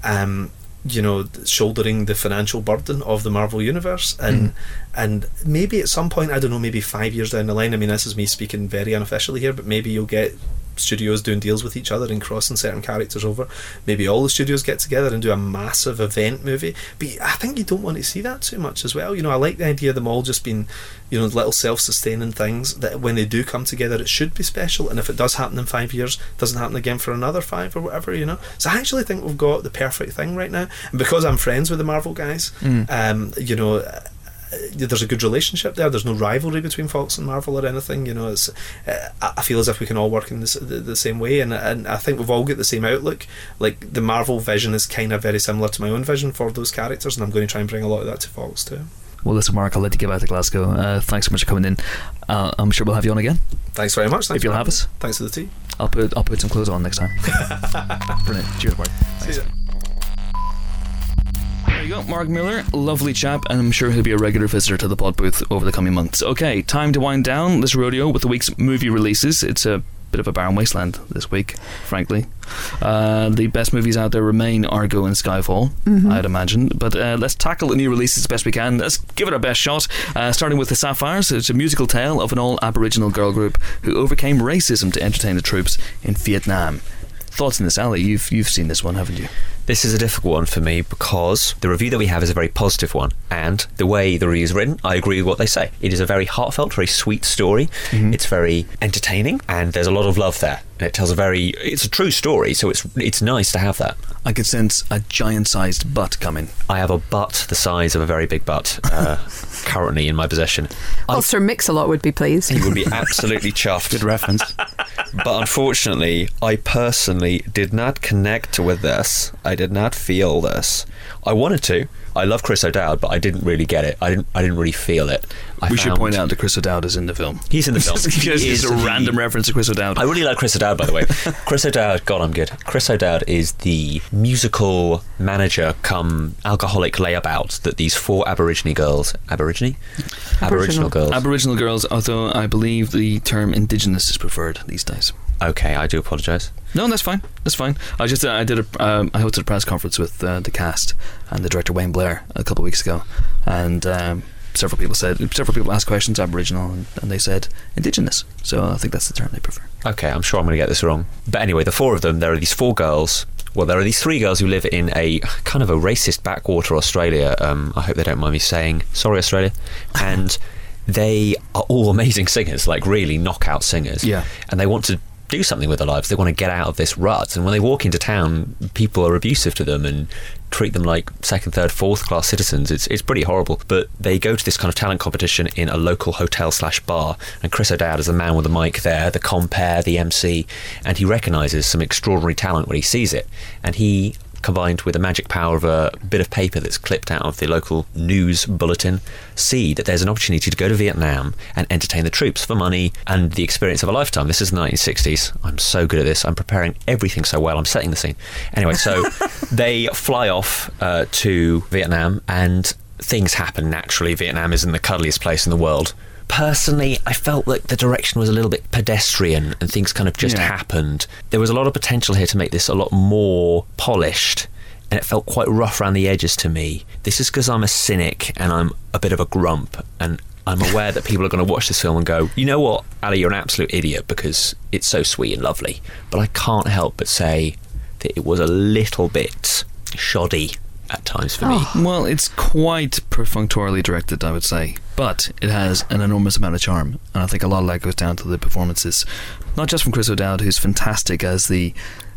you know, shouldering the financial burden of the Marvel universe, and maybe at some point, I don't know, maybe 5 years down the line, I mean, this is me speaking very unofficially here, but maybe you'll get studios doing deals with each other and crossing certain characters over. Maybe all the studios get together and do a massive event movie, but I think you don't want to see that too much as well. You know, I like the idea of them all just being, you know, little self-sustaining things that when they do come together it should be special, and if it does happen in 5 years, it doesn't happen again for another 5 or whatever, you know. So I actually think we've got the perfect thing right now, and because I'm friends with the Marvel guys, you know, there's a good relationship there. There's no rivalry between Fox and Marvel or anything, you know. It's I feel as if we can all work in the same way, and I think we've all got the same outlook. Like the Marvel vision is kind of very similar to my own vision for those characters, and I'm going to try and bring a lot of that to Fox too. Well, listen, Mark, I'll let you get back to Glasgow. Thanks so much for coming in. I'm sure we'll have you on again. Thanks very much. Thanks if you'll have us. Thanks for the tea. I'll put some clothes on next time. Brilliant. Cheers, Mark. See ya. There you go, Mark Miller, lovely chap, and I'm sure he'll be a regular visitor to the pod booth over the coming months. Okay, time to wind down this rodeo with the week's movie releases. It's a bit of a barren wasteland this week, frankly. The best movies out there remain Argo and Skyfall, I'd imagine. But let's tackle the new releases as best we can. Let's give it our best shot. Starting with The Sapphires. It's a musical tale of an all-Aboriginal girl group who overcame racism to entertain the troops in Vietnam. Thoughts on this, Ali? You've seen this one, haven't you? This is a difficult one for me because the review that we have is a very positive one, and the way the review is written, I agree with what they say. It is a very heartfelt, very sweet story. It's very entertaining, and there's a lot of love there. And it tells it's a true story, so it's nice to have that. I could sense a giant-sized butt coming. I have a butt the size of a very big butt currently in my possession. Well, Sir Mix-a-Lot would be pleased. He would be absolutely chuffed. Good reference. But unfortunately, I personally did not connect with this. I did not feel this. I wanted to. I love Chris O'Dowd, but I didn't really get it. I didn't really feel it. We should point out that Chris O'Dowd is in the film. He's in the film. It's a random reference to Chris O'Dowd. I really like Chris O'Dowd, by the way. Chris O'Dowd, God, I'm good. Chris O'Dowd is the musical manager come alcoholic layabout that these 4 Aboriginal girls, Aboriginal girls, although I believe the term Indigenous is preferred these days. Okay, I do apologise. No, that's fine. That's fine. I hosted a press conference with the cast and the director Wayne Blair a couple of weeks ago, and several people asked questions Aboriginal, and they said Indigenous. So I think that's the term they prefer. Okay, I'm sure I'm going to get this wrong, but anyway, the 4 of them. There are these 4 girls. Well, there are these 3 girls who live in a kind of a racist backwater Australia. I hope they don't mind me saying sorry, Australia, and they are all amazing singers, like really knockout singers. Yeah, and they want to do something with their lives. They want to get out of this rut, and when they walk into town, people are abusive to them and treat them like second, third, fourth class citizens. It's pretty horrible. But they go to this kind of talent competition in a local hotel/bar, and Chris O'Dowd is the man with the mic there, the compere, the MC, and he recognises some extraordinary talent when he sees it, and he, combined with the magic power of a bit of paper that's clipped out of the local news bulletin, see that there's an opportunity to go to Vietnam and entertain the troops for money and the experience of a lifetime. This is the 1960s. I'm so good at this. I'm preparing everything so well. I'm setting the scene. Anyway, so they fly off to Vietnam, and things happen naturally. Vietnam isn't the cuddliest place in the world. Personally, I felt like the direction was a little bit pedestrian and things kind of just happened. There was a lot of potential here to make this a lot more polished, and it felt quite rough around the edges to me. This is because I'm a cynic and I'm a bit of a grump, and I'm aware that people are going to watch this film and go, you know what, Ali, you're an absolute idiot because it's so sweet and lovely. But I can't help but say that it was a little bit shoddy at times for me. Well, it's quite perfunctorily directed, I would say, but it has an enormous amount of charm, and I think a lot of that goes down to the performances, not just from Chris O'Dowd, who's fantastic as the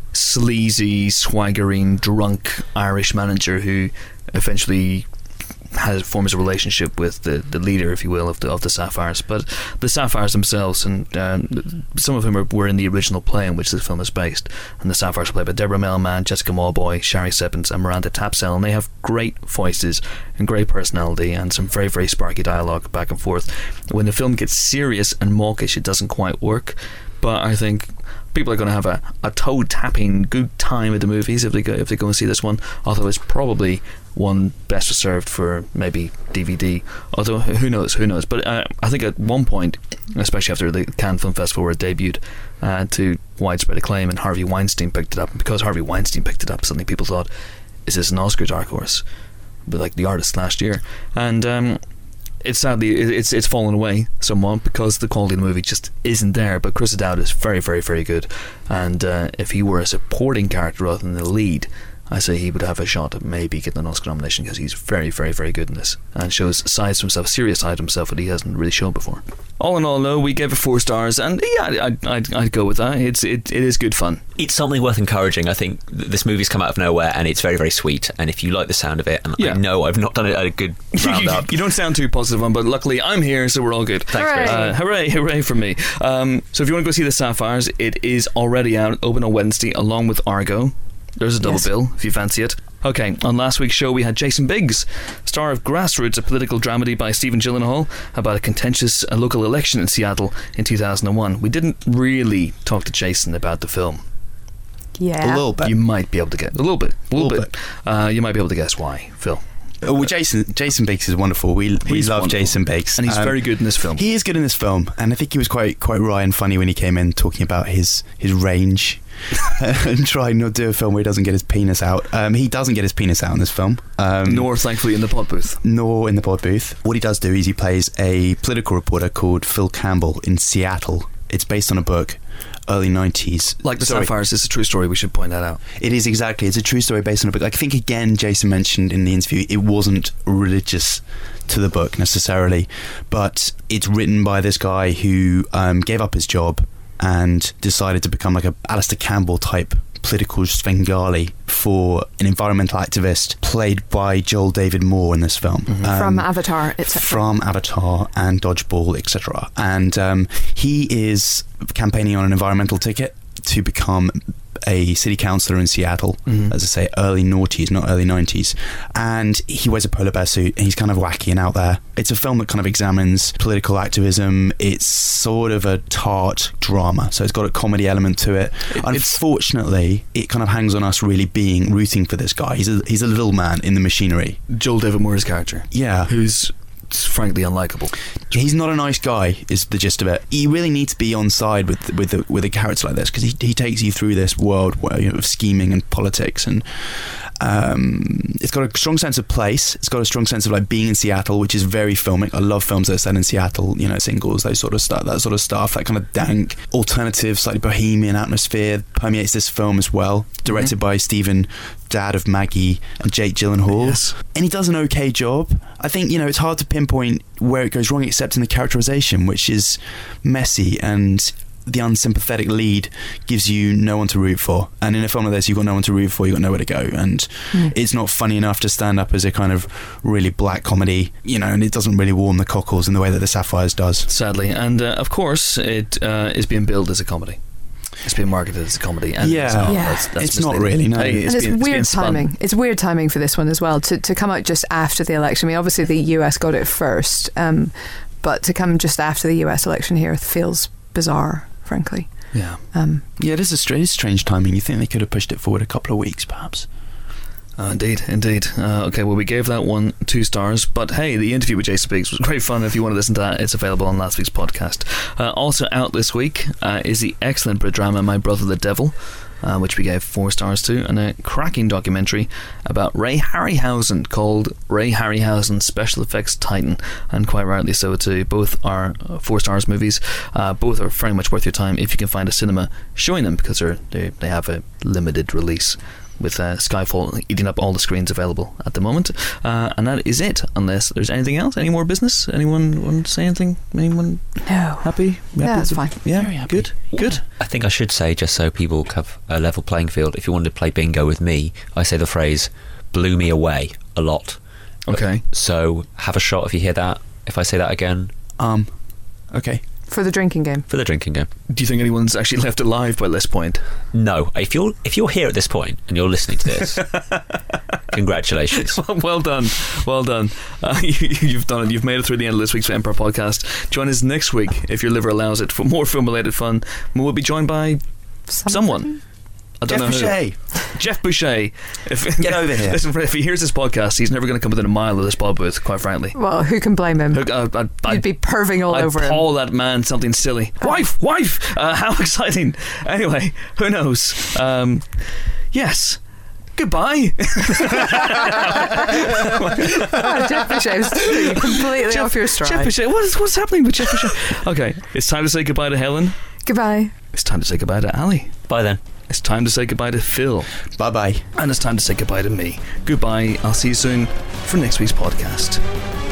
sleazy, swaggering, drunk Irish manager who eventually forms a relationship with the leader, if you will, of the Sapphires. But the Sapphires themselves, and some of whom were in the original play in which the film is based, and the Sapphires are played by Deborah Mellman, Jessica Mawboy, Shari Seppens and Miranda Tapsell, and they have great voices and great personality and some very, very sparky dialogue back and forth. When the film gets serious and mawkish, it doesn't quite work, but I think people are going to have a toe-tapping good time at the movies if they go and see this one, although it's probably one best reserved for maybe DVD, although who knows, but I think at one point, especially after the Cannes Film Festival where it debuted to widespread acclaim, and Harvey Weinstein picked it up, and because Harvey Weinstein picked it up, suddenly people thought, is this an Oscar dark horse? But like The Artist last year, and it's sadly it's fallen away somewhat because the quality of the movie just isn't there. But Chris O'Dowd is very, very, very good, and if he were a supporting character rather than the lead, I say he would have a shot at maybe getting an Oscar nomination, because he's very, very, very good in this and shows sides to himself, serious side to himself that he hasn't really shown before. All in all, though, we gave it 4 stars, and yeah, I'd go with that. It is good fun. It's something worth encouraging. I think this movie's come out of nowhere, and it's very, very sweet. And if you like the sound of it, and I know I've not done it at a good roundup. You don't sound too positive on, but luckily I'm here, so we're all good. Thanks, Chris. Hooray from me. So if you want to go see The Sapphires, it is already out, open on Wednesday, along with Argo. There's a double bill if you fancy it. Okay, on last week's show we had Jason Biggs, star of Grassroots, a political dramedy by Stephen Gyllenhaal about a contentious local election in Seattle in 2001. We didn't really talk to Jason about the film. Yeah. A little bit. You might be able to get... A little bit. You might be able to guess why, Phil. Oh, well, Jason Biggs is wonderful. We love wonderful. Jason Biggs, and he's very good in this film. He is good in this film, and I think he was quite wry and funny when he came in talking about his range and trying not to do a film where he doesn't get his penis out. He doesn't get his penis out in this film, nor thankfully in the pod booth. What he does do is he plays a political reporter called Phil Campbell in Seattle. It's based on a book. Early 90s. Like the Sapphires, it's a true story, we should point that out. It is, exactly. It's a true story based on a book. I think, again, Jason mentioned in the interview, it wasn't religious to the book necessarily, but it's written by this guy who gave up his job and decided to become like a Alistair Campbell type political Svengali for an environmental activist played by Joel David Moore in this film. From Avatar, etc. From Avatar and Dodgeball, etc. And he is campaigning on an environmental ticket to become a city councillor in Seattle, as I say, early noughties, not early 90s. And he wears a polar bear suit, and he's kind of wacky and out there. It's a film that kind of examines political activism. It's sort of a tart drama, so it's got a comedy element to it. Unfortunately, it kind of hangs on us really rooting for this guy. He's a little man in the machinery. Joel David Moore's character. Yeah. Who's frankly unlikable. He's not a nice guy, is the gist of it. You really need to be on side with a character like this, because he takes you through this world of scheming and politics, and it's got a strong sense of place. It's got a strong sense of like being in Seattle, which is very filmic. I love films that are set in Seattle, Singles, that sort of stuff. That kind of dank, alternative, slightly bohemian atmosphere permeates this film as well. Directed by Stephen, dad of Maggie, and Jake Gyllenhaal. Yes. And he does an okay job. I think, it's hard to pinpoint where it goes wrong except in the characterization, which is messy, and the unsympathetic lead gives you no one to root for. And in a film like this, you've got no one to root for, you've got nowhere to go. And it's not funny enough to stand up as a kind of really black comedy, and it doesn't really warm the cockles in the way that the Sapphires does. Sadly. And of course, it is being billed as a comedy. It's being marketed as a comedy, and it's not. It's not really. No, and it's weird timing. It's weird timing for this one as well to come out just after the election. I mean, obviously the US got it first, but to come just after the US election here feels bizarre, frankly. Yeah. It is strange timing. You think they could have pushed it forward a couple of weeks, perhaps? Indeed. Okay, well, we gave that one 2 stars, but hey, the interview with Jason Biggs was great fun. If you want to listen to that, it's available on last week's podcast. Also out this week is the excellent Brit drama My Brother the Devil, which we gave 4 stars to, and a cracking documentary about Ray Harryhausen called Ray Harryhausen Special Effects Titan, and quite rightly so too. Both are 4 stars movies. Both are very much worth your time if you can find a cinema showing them, because they have a limited release, with Skyfall eating up all the screens available at the moment. And that is it, unless there's anything else. Any more business? Anyone want to say anything? Anyone? No. Happy? Yeah, that's fine. Yeah, very happy. Good. I think I should say, just so people have a level playing field, if you wanted to play bingo with me, I say the phrase blew me away a lot. Okay. So have a shot if you hear that. If I say that again. Okay. For the drinking game. For the drinking game. Do you think anyone's actually left alive by this point? No. If you're here at this point and you're listening to this, congratulations. Well done. You've done it. You've made it through the end of this week's Empire podcast. Join us next week, if your liver allows it, for more film-related fun. We'll be joined by someone. I don't know who. Jeff Boucher. Get over here. Listen, if he hears this podcast, he's never going to come within a mile of this pod booth, quite frankly. Well, who can blame him? You'd be perving all over him. I'd call that man something silly. Wife! How exciting. Anyway, who knows? Yes. Goodbye. Jeff Boucher's completely off your stride. Jeff Boucher, what's happening with Jeff Boucher? Okay, it's time to say goodbye to Helen. Goodbye. It's time to say goodbye to Ali. Bye then. It's time to say goodbye to Phil. Bye-bye. And it's time to say goodbye to me. Goodbye. I'll see you soon for next week's podcast.